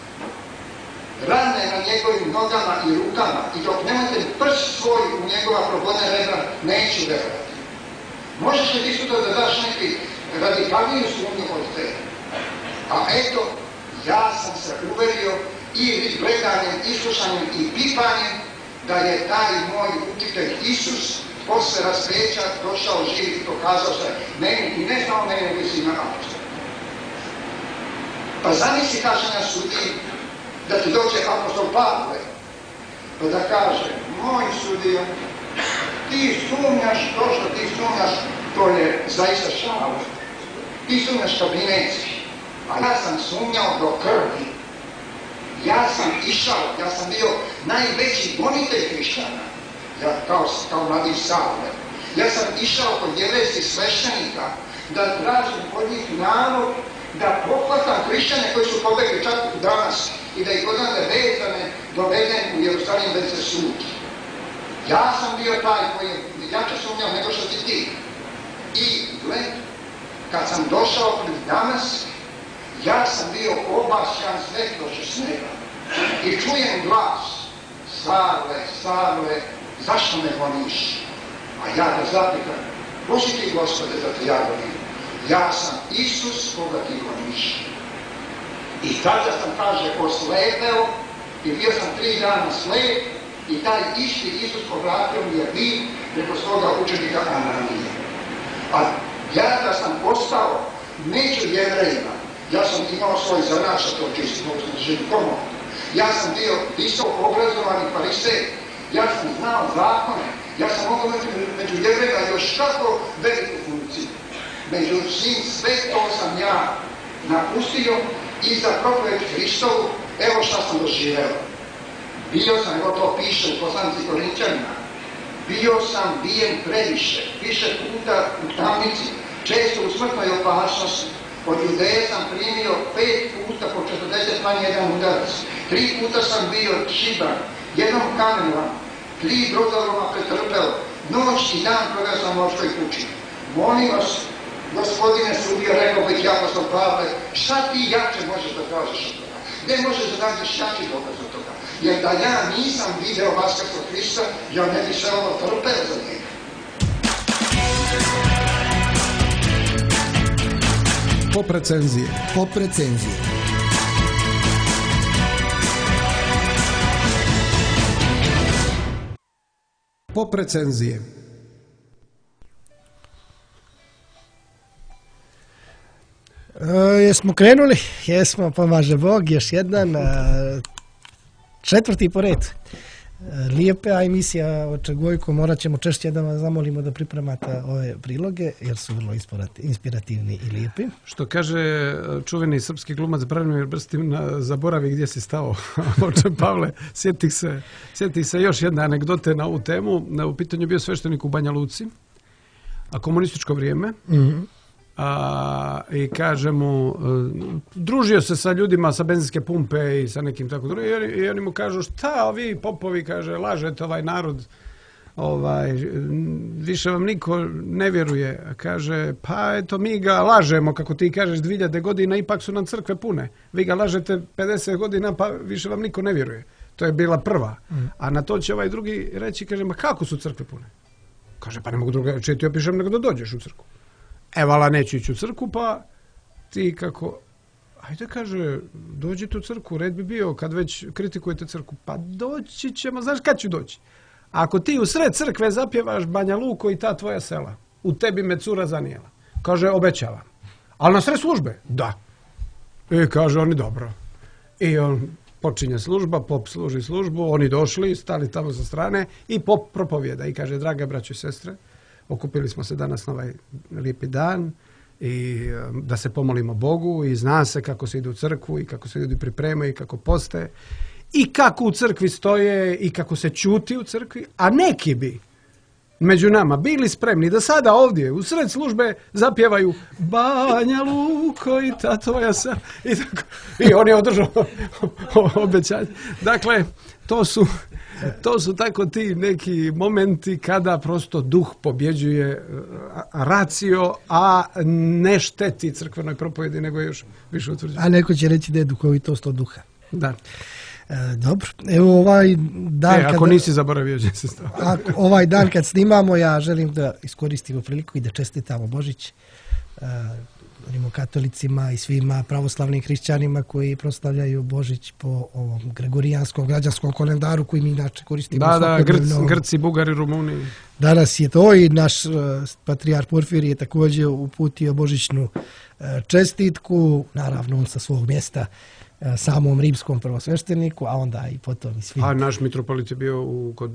rane na njegovim nogama i rukama i dok nemate prst svoj u njegova probodne rebra, neću vjerovati. Možeš li ti sutra da daš neki radikalniju sumnju od te? A eto, ja sam se uverio i gledanjem, islušanjem i pipanjem da je taj moj učitelj Isus posle raspeća došao živ i pokazao se meni i ne samo meni, nego i svima apostolima. Pa zamisli, kaže na sudi, da ti dođe apostol Pavle, pa da kaže, moj sudio, ti sumnjaš to što ti sumnjaš, to je zaista šalo. Ti sumnjaš kabinetski, a ja sam sumnjao do krvi. Ja sam išao, ja sam bio najveći gonitelj hrišćana. Ja kao mladi Savle. Ja sam išao kod jevrejskih sveštenika da tražim od njih nalog da pohvatam hrišćane koji su pobegli čak u Damas i da ih odande vezane dovedem u Jerusalim da se sudi. Ja sam bio taj koji je jače sumnjao nego što si ti. I gled, kad sam došao pred Damas, ja sam bio obasjan svetlošću s neba i čujem glas, Savle, zašto me goniš? A ja ga zapitam, prosi ti Gospode da te ja gonim. Ja sam Isus koga ti goniš. I tada sam, kaže, oslepeo i bio sam 3 dana slep i taj isti Isus povratio mi je vid preko svoga učenika Ananija. A ja da sam postao među jevrejima, ja sam imao svoj zanat što to čisti, ja sam bio visoko obrazovani farisej, ja sam znao zakone, ja sam mogao među jevrejima još kako veliku funkciju. Međutim, sve to sam ja napustio i za propoved Hristovu, evo šta sam doživeo. Bio sam, evo to piše u poslanici Korinčanima, bio sam bijen previše, više puta u tamnici, često u smrtnoj opasnosti. Od Judeje sam primio 5 puta po 41 udarac. 3 puta sam bio šiban, jednom kamenom, 3 brodoloma pretrpeo, noć i dan proveo sam u morskoj kući. Molim vas, gospodine sudio, rekao bih apostol Pavle, šta ti jače možeš da kažeš od toga? Gde možeš da nađeš jači dokaz od toga? Jer da ja nisam video vaskrskog Hrista, ja ne bi sve ovo trpeo za njega. Pop recenzije. Pop recenzije. Jesmo krenuli? Jesmo, pomaže Bog, još jedan, 4. po redu. lijepe, a emisija Oče Gojko morat ćemo češće da vas zamolimo da pripremate ove priloge, jer su vrlo inspirativni i lijepi. Što kaže čuveni srpski glumac Branimir Brstin, zaboravi gdje si stao. Oče Pavle, sjeti se još jedne anegdote na ovu temu. U pitanju je bio sveštenik u Banja Luci, a komunističko vrijeme. I kaže mu, družio se sa ljudima sa benzinske pumpe i sa nekim tako drugim, i oni mu kažu, šta vi popovi, kaže, lažete ovaj narod, više vam niko ne vjeruje. Kaže, pa eto, mi ga lažemo, kako ti kažeš, 2000 godina, ipak su nam crkve pune. Vi ga lažete 50 godina, pa više vam niko ne vjeruje. To je bila prva. A na to će ovaj drugi reći, kaže, ma kako su crkve pune? Kaže, pa ne mogu druga, če ti opišem nego da dođeš u crkvu. Vala, neću ići u crkvu, pa ti kako, ajde, kaže, dođite u crkvu, red bi bio kad već kritikujete crkvu. Pa doći ćemo, znaš kad ću doći? Ako ti u sred crkve zapjevaš Banja Luko i ta tvoja sela, u tebi me cura zanijela. Kaže, obećavam. Ali na sred službe? Da. I kaže, oni dobro. I on počinje služba, pop služi službu, oni došli, stali tamo sa strane i pop propovjeda i kaže, drage braćo i sestre, okupili smo se danas na ovaj lijepi dan i da se pomolimo Bogu i zna se kako se ide u crkvu i kako se ljudi pripremaju i kako poste i kako u crkvi stoje i kako se čuti u crkvi, a neki bi među nama bili spremni da sada ovdje u sred službe zapjevaju Banja Luko i ta tvoja sa i on je održao obećanje. Dakle, to su tako ti neki momenti kada prosto duh pobjeđuje racio, a ne šteti crkvenoj propovjedi, nego je još više utvrđeno. A neko će reći da je duhovitost od duha. Da. Dobro, evo ovaj dan... ako nisi zaboravio, će se staviti. Ovaj dan kad snimamo, ja želim da iskoristimo priliku i da čestitamo Božić katolicima i svima pravoslavnim hrišćanima koji proslavljaju Božić po ovom gregorijanskom građanskom kalendaru koji mi inače koristimo. Da, Grci, Bugari, Rumuni. Danas je to i naš patrijarh Porfirije je također uputio božićnu čestitku, naravno on sa svog mjesta samom rimskom prvosvešteniku, a onda i potom i svim. A naš mitropolit je bio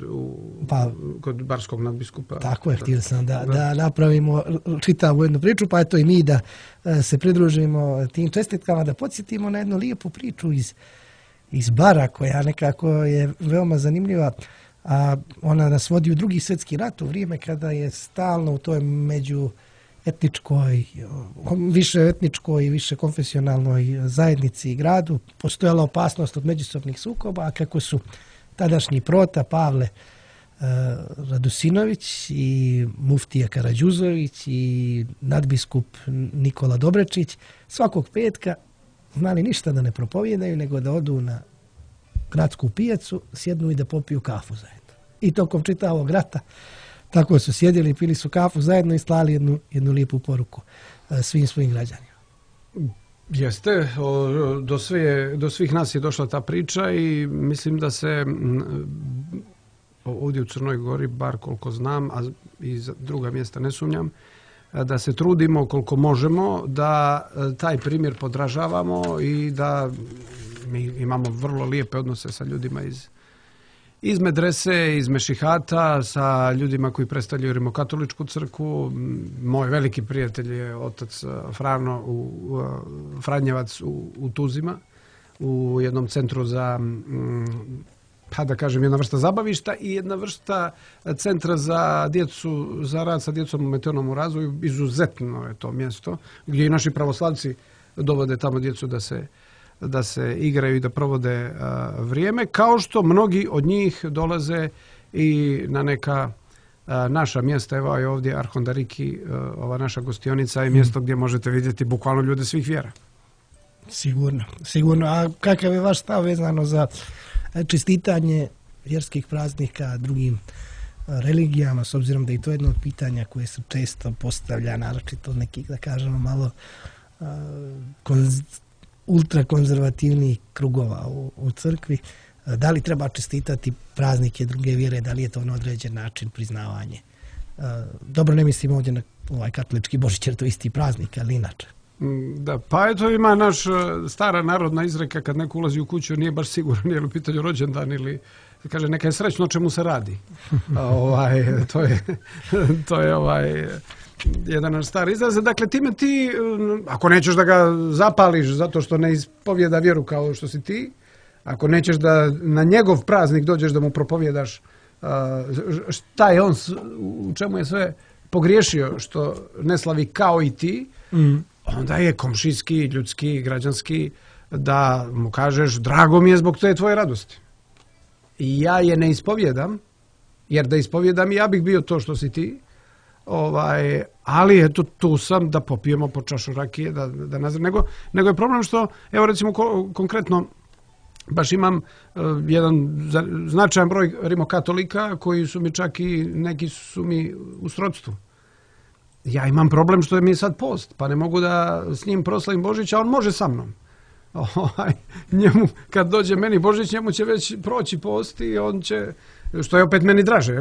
kod barskog nadbiskupa. Tako je, htio sam da napravimo čitavu jednu priču, pa eto i mi da se pridružimo tim čestitkama, da podsjetimo na jednu lijepu priču iz Bara, koja nekako je veoma zanimljiva, a ona nas vodi u Drugi svjetski rat, u vrijeme kada je stalno u toj više etničkoj i više konfesionalnoj zajednici i gradu postojala opasnost od međusobnih sukoba, a kako su tadašnji prota Pavle Radusinović i muftija Karađuzović i nadbiskup Nikola Dobrečić svakog petka znali ništa da ne propovjedaju, nego da odu na gradsku pijacu, sjednu i da popiju kafu zajedno. I tokom čitavog rata tako su sjedili, pili su kafu zajedno i slali jednu lijepu poruku svim svojim građanima. Jeste, do svih nas je došla ta priča i mislim da se ovdje u Crnoj Gori, bar koliko znam, a i za druga mjesta ne sumnjam, da se trudimo koliko možemo da taj primjer podražavamo i da mi imamo vrlo lijepe odnose sa ljudima iz medrese, iz mešihata, sa ljudima koji predstavljaju rimokatoličku crkvu. Moj veliki prijatelj je otac Franjevac u Tuzima, u jednom centru za, da kažem, jedna vrsta zabavišta i jedna vrsta centra za djecu, za rad sa djecom u meteornom razvoju. Izuzetno je to mjesto gdje i naši pravoslavci dovode tamo djecu da se igraju i da provode vrijeme, kao što mnogi od njih dolaze i na neka naša mjesta. Evo je ovdje Arhondariki, ova naša gostionica, je mjesto gdje možete vidjeti bukvalno ljude svih vjera. Sigurno. A kakav je vaš stav vezano za čestitanje vjerskih praznika drugim religijama, s obzirom da je to jedno od pitanja koje se često postavlja, naročito nekih, da kažemo, malo ultrakonzervativnih krugova u crkvi. Da li treba čestitati praznike druge vjere, da li je to na određen način priznavanje? Dobro, ne mislim ovdje na ovaj katolički Božić, jer to isti praznik, ali inače. Da, pa eto ima naš stara narodna izreka, kad neko ulazi u kuću nije baš siguran je li u pitanju rođendan kaže, neka je srećno o čemu se radi. To je jedan naš stari izraz. Dakle, time ti, ako nećeš da ga zapališ zato što ne ispovjeda vjeru kao što si ti, ako nećeš da na njegov praznik dođeš da mu propovjedaš šta je on, u čemu je sve pogriješio što ne slavi kao i ti, onda je komšijski, ljudski, građanski da mu kažeš drago mi je zbog te tvoje radosti. I ja je ne ispovjedam, jer da ispovjedam ja bih bio to što si ti, ali eto tu sam da popijemo po čašu rakije, nego je problem što, evo recimo konkretno, baš imam jedan značajan broj rimokatolika koji su mi čak i neki su mi u srodstvu. Ja imam problem što mi je sad post, pa ne mogu da s njim proslavim Božić, a on može sa mnom. Njemu, kad dođe meni Božić, njemu će već proći post i on će, što je opet meni draže,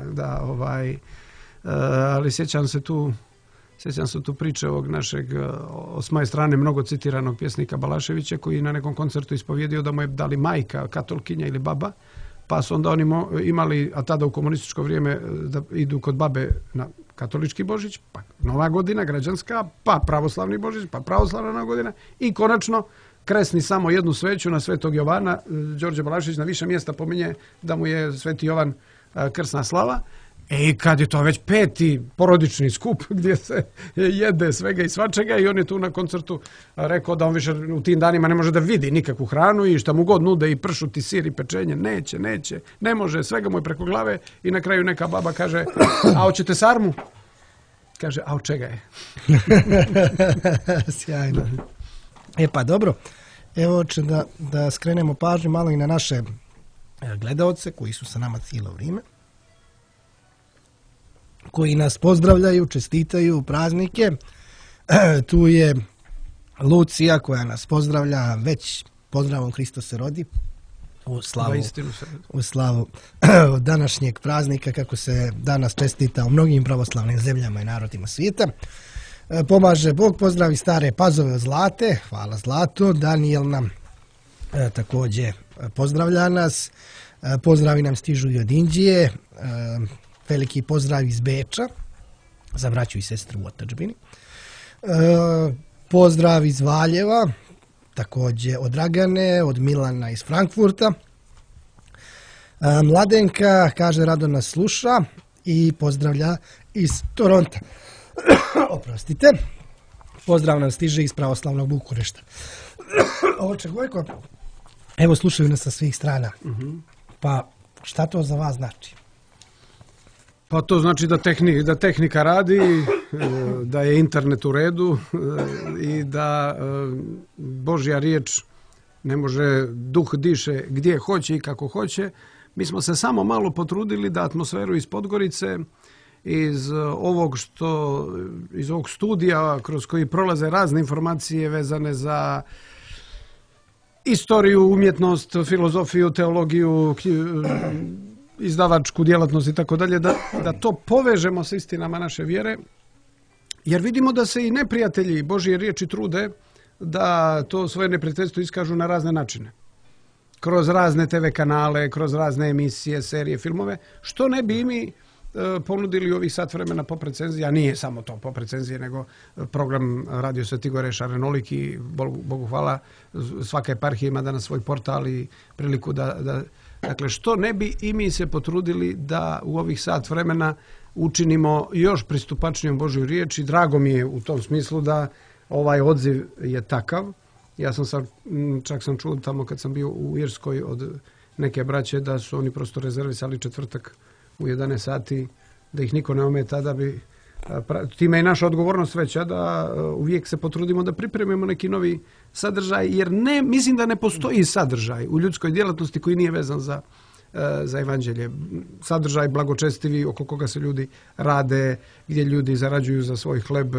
ali sjećam se tu priče ovog našeg s moje strane mnogo citiranog pjesnika Balaševića koji na nekom koncertu ispovjedio da mu je dali majka, katolkinja ili baba, pa su onda oni imali, a tada u komunističko vrijeme, da idu kod babe na katolički Božić, pa Nova godina građanska, pa pravoslavni Božić, pa pravoslavna Nova godina i konačno kresni samo jednu sveću na Svetog Jovana. Đorđe Balašević na više mjesta pominje da mu je Sveti Jovan krsna slava. I kad je to već 5. porodični skup gdje se jede svega i svačega i on je tu na koncertu rekao da on više u tim danima ne može da vidi nikakvu hranu i šta mu god nude i pršut i sir i pečenje, ne može, svega mu je preko glave i na kraju neka baba kaže, a hoćete sarmu? Kaže, a od čega je? Sjajno. Pa dobro, evo da skrenemo pažnju malo i na naše gledaoce koji su sa nama cijelo vrijeme, koji nas pozdravljaju, čestitaju praznike. Tu je Lucija koja nas pozdravlja već pozdravom Hristos se rodi u slavu današnjeg praznika kako se danas čestita u mnogim pravoslavnim zemljama i narodima svijeta. Pomaže Bog, pozdravi stare Pazove od Zlate, hvala Zlato. Daniel nam također pozdravlja nas, pozdravi nam stižu i od Indije, veliki pozdrav iz Beča za braću i sestru u otadžbini. Pozdrav iz Valjeva, također od Dragane, od Milana iz Frankfurta. Mladenka kaže rado nas sluša i pozdravlja iz Toronta. Oprostite. Pozdrav nam stiže iz pravoslavnog Bukurešta. Oče Gojko, evo slušaju nas sa svih strana. Pa šta to za vas znači? Pa to znači da tehnika radi, da je internet u redu i da Božja riječ ne može, duh diše gdje hoće i kako hoće. Mi smo se samo malo potrudili da atmosferu iz Podgorice, iz ovog studija kroz koji prolaze razne informacije vezane za istoriju, umjetnost, filozofiju, teologiju, izdavačku djelatnost i tako dalje, da to povežemo sa istinama naše vjere, jer vidimo da se i neprijatelji Božje riječi trude da to svoje neprijateljstvo iskažu na razne načine. Kroz razne TV kanale, kroz razne emisije, serije, filmove, što ne bi mi ponudili ovih sat vremena pop recenzije, a nije samo to pop recenzije, nego program Radio Sveti Gore šarenolik i Bogu hvala, svaka eparhija ima danas svoj portal i priliku dakle, što ne bi i mi se potrudili da u ovih sat vremena učinimo još pristupačnijom Božju riječ i drago mi je u tom smislu da ovaj odziv je takav. Ja čak sam čuo tamo kad sam bio u Irskoj od neke braće da su oni prosto rezervisali četvrtak u 11 sati, da ih niko ne ometa, da bi time je naša odgovornost veća da uvijek se potrudimo da pripremimo neki novi sadržaj, jer mislim da ne postoji sadržaj u ljudskoj djelatnosti koji nije vezan za evanđelje. Sadržaj blagočestivi oko koga se ljudi rade, gdje ljudi zarađuju za svoj hleb.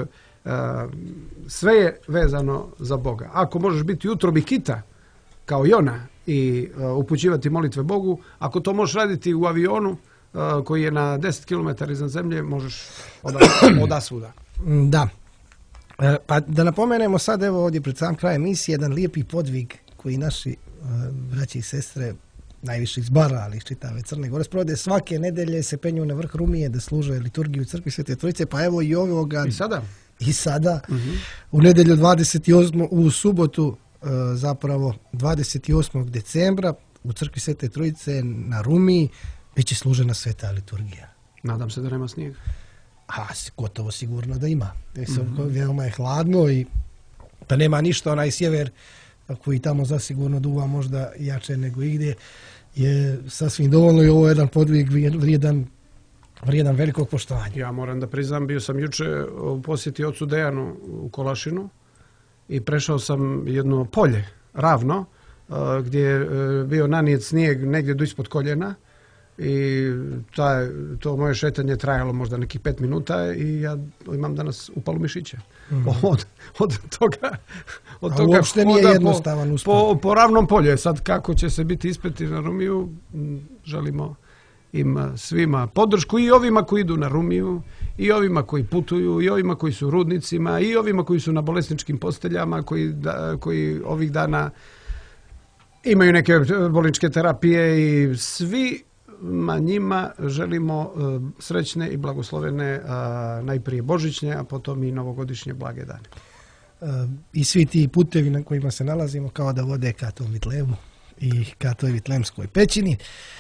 Sve je vezano za Boga. Ako možeš biti u utrobi kita kao Jona i upućivati molitve Bogu, ako to možeš raditi u avionu koji je na 10 km iznad zemlje, možeš odasvuda. Da. Pa da napomenemo sad, evo ovdje pred sam kraj emisije, jedan lijepi podvig koji naši braći i sestre najviše iz Bara, ali iz čitave Crne Gore, sprovode svake nedelje, se penju na vrh Rumije da služe liturgiju u crkvi Svete Trojice, pa evo i ovoga... I sada, u nedelju 28. u subotu, zapravo 28. decembra, u crkvi Svete Trojice na Rumiji, bit će služena sveta liturgija. Nadam se da nema snijega. Gotovo sigurno da ima. Veoma je hladno i pa nema ništa, onaj sjever koji tamo zasigurno duva možda jače nego igdje je sasvim dovoljno i ovo je jedan podvig vrijedan velikog poštovanja. Ja moram da priznam, bio sam juče u posjeti ocu Dejanu u Kolašinu i prešao sam jedno polje, ravno, gdje je bio nanijet snijeg negdje do ispod koljena i to moje šetanje trajalo možda nekih 5 minuta i ja imam danas upalu mišiće. Od toga uopšte nije jednostavan uspon. Po ravnom polju. Sad kako će se biti ispeti na Rumiju, želimo im svima podršku i ovima koji idu na Rumiju, i ovima koji putuju, i ovima koji su u rudnicima, i ovima koji su na bolesničkim posteljama, koji ovih dana imaju neke bolničke terapije i svima njima želimo srećne i blagoslovene najprije božićne, a potom i novogodišnje blage dane. I svi ti putevi na kojima se nalazimo kao da vode ka tom Vitlemu i ka toj Vitlemskoj pećini.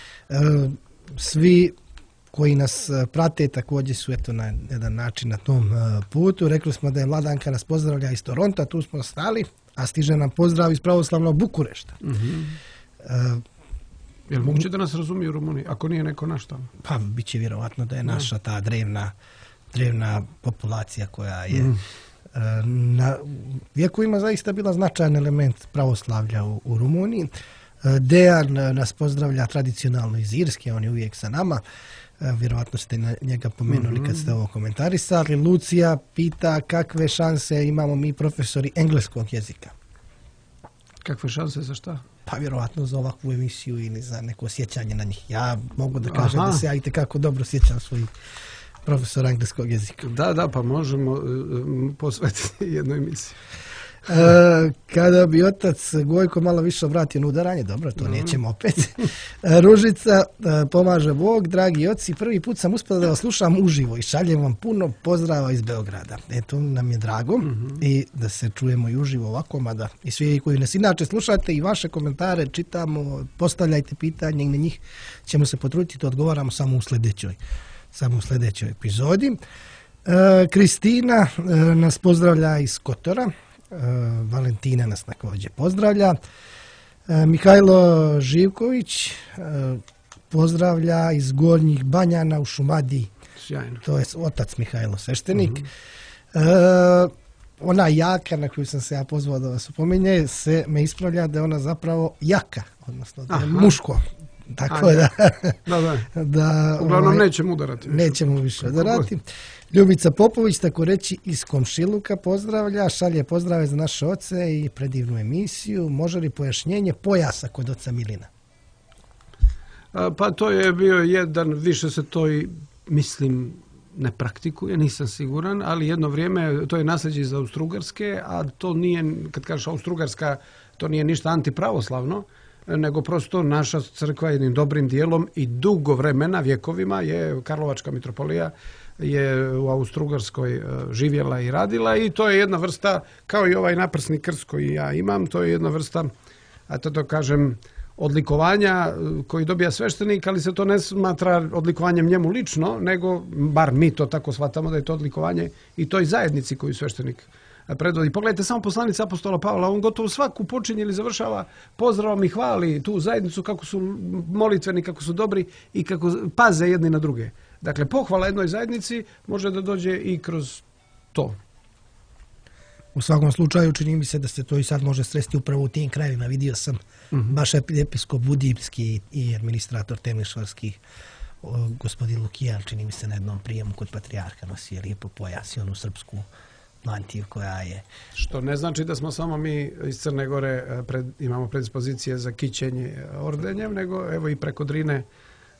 Svi koji nas prate također su na jedan način na tom putu. Rekli smo da je Vladanka nas pozdravlja iz Toronta, tu smo stali, a stiže nam pozdrav iz pravoslavnog Bukurešta. Je li moguće da nas razumiju Rumuniji, ako nije neko naš tamo? Pa, bit će vjerovatno da je naša ta drevna populacija koja je na vjekovima zaista bila značajan element pravoslavlja u Rumuniji. Dejan nas pozdravlja tradicionalno iz Irske, on je uvijek sa nama. Vjerovatno ste njega pomenuli kad ste ovo komentarisali. Lucija pita kakve šanse imamo mi profesori engleskog jezika. Kakve šanse za šta? Pa vjerovatno za ovakvu emisiju ili za neko sjećanje na njih. Ja mogu da kažem da se ja itekako dobro sjećam svojih profesora engleskog jezika. Da, pa možemo posvetiti jednu emisiju. Kada bi otac Gojko malo više obratio na udaranje, dobro, to nećemo opet. Ružica, pomaže Bog, dragi oci, prvi put sam uspjela da vas slušam uživo i šaljem vam puno pozdrava iz Beograda. Eto, nam je drago i da se čujemo i uživo ovako, mada i svi koji nas inače slušate i vaše komentare čitamo, postavljajte pitanje i na njih ćemo se potruditi da odgovaramo samo u sljedećoj epizodi. Kristina nas pozdravlja iz Kotora. Valentina nas također pozdravlja. Mihajlo Živković pozdravlja iz Gornjih Banjana u Šumadiji. Sjajno. To je otac Mihajlo, sveštenik. Ona Jaka na koju sam se ja pozvao da vas upominje me ispravlja da je ona zapravo Jaka, odnosno da je muško. Tako da uglavnom nećemo udarati. Nećemo više udarati. Ljubica Popović, tako reći iz Komšiluka, pozdravlja, šalje pozdrave za naše oce i predivnu emisiju. Može li pojašnjenje pojasa kod oca Milina? Pa to je bio jedan, više se to i mislim ne praktikuje, nisam siguran, ali jedno vrijeme to je nasljeđe iz Austrougarske, a to nije, kad kažeš Austrougarska, to nije ništa antipravoslavno, nego prosto naša crkva jednim dobrim dijelom i dugo vremena, vjekovima, je Karlovačka mitropolija je u Austrougarskoj živjela i radila i to je jedna vrsta, kao i ovaj naprsni krst koji ja imam, to je jedna vrsta, a to kažem, odlikovanja koji dobija sveštenik, ali se to ne smatra odlikovanjem njemu lično, nego, bar mi to tako shvatamo da je to odlikovanje i toj zajednici koju sveštenik predvodi. Pogledajte samo poslanica apostola Pavla, on gotovo svaku počinje ili završava pozdravom i hvali tu zajednicu kako su molitveni, kako su dobri i kako paze jedni na druge. Dakle, pohvala jednoj zajednici može da dođe i kroz to. U svakom slučaju čini mi se da se to i sad može sresti upravo u tim krajevima. Vidio sam baš episkop Budimski i administrator Temlišvarski gospodin Lukijan, čini mi se na jednom prijemu kod patrijarha nosio lijepo pojas i onu srpsku mantiju koja je... Što ne znači da smo samo mi iz Crne Gore imamo predispozicije za kićenje ordenjem, nego evo i preko Drine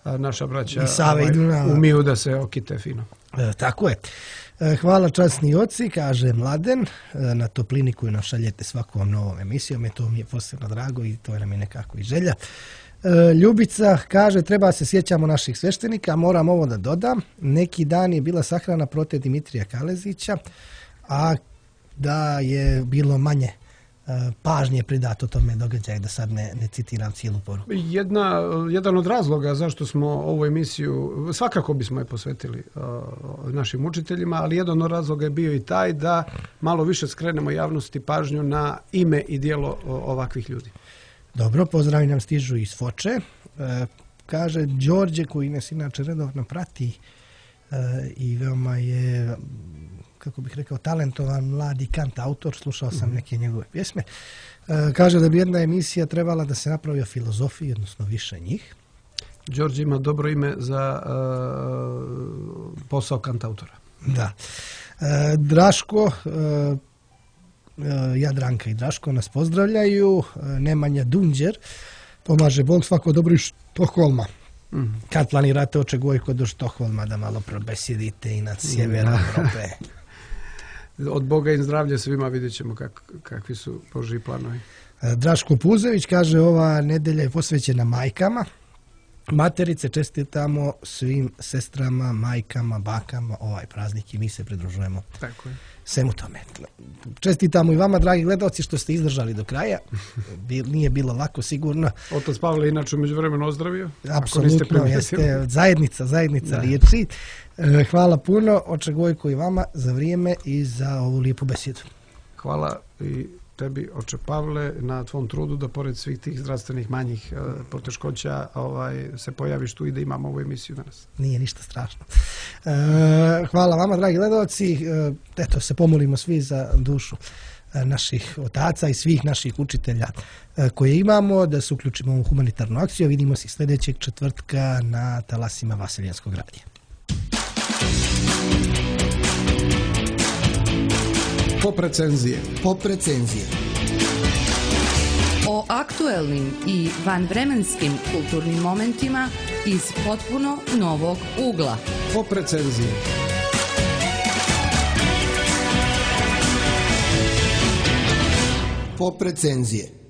naša braća I Save i Dunava. umiju da se okite fino. Tako je. Hvala časni oci, kaže Mladen, na toplini koju nam šaljete svakom novom emisijom, to mi je posebno drago i to je nam je nekako i želja. Ljubica kaže, treba se sjećamo naših sveštenika, moram ovo da dodam, neki dan je bila sahrana prote Dimitrija Kalezića, a da je bilo manje pažnje pridato tome događaju, da sad ne citiram cijelu poruku. Jedan od razloga zašto smo ovu emisiju, svakako bismo je posvetili našim učiteljima, ali jedan od razloga je bio i taj da malo više skrenemo javnosti pažnju na ime i djelo ovakvih ljudi. Dobro, pozdravi nam stižu iz Foče. Kaže Đorđe, koji nas inače redovno prati i veoma je, kako bih rekao, talentovan mladi kantautor, slušao sam neke njegove pjesme. Kaže da bi jedna emisija trebala da se napravi o filozofiji, odnosno više njih. Đorđe ima dobro ime za posao kantautora. Da. Draško, Jadranka i Draško nas pozdravljaju. Nemanja Dunđer, pomaže Bog, svako dobro iz Štokholma. Kad planirate Očegojko do Štokholma da malo probesjedite i nad sjeverom Europe? Od Boga im zdravlje svima, vidjet ćemo kakvi su Božji planovi. Draško Puzević kaže, ova nedelja je posvećena majkama. Materice, čestitamo svim sestrama, majkama, bakama ovaj praznik i mi se pridružujemo. Tako je. Svemu tome. Čestitamo i vama, dragi gledalci, što ste izdržali do kraja. Nije bilo lako, sigurno. Otac Pavle inače umeđu vremenu ozdravio. Apsolutno, jeste zajednica riječi. Hvala puno, Očegojko i vama za vrijeme i za ovu lijepu besedu. Hvala i tebi, oče Pavle, na tvom trudu da pored svih tih zdravstvenih manjih poteškoća se pojaviš tu i da imamo ovu emisiju danas. Nije ništa strašno. Hvala vama, dragi gledalci. Eto, se pomolimo svi za dušu naših otaca i svih naših učitelja koje imamo, da se uključimo u humanitarnu akciju. Vidimo se sljedećeg četvrtka na talasima Vaseljenskog radija. Pop recenzije. O aktuelnim i vanvremenskim kulturnim momentima iz potpuno novog ugla. Pop recenzije. Pop recenzije.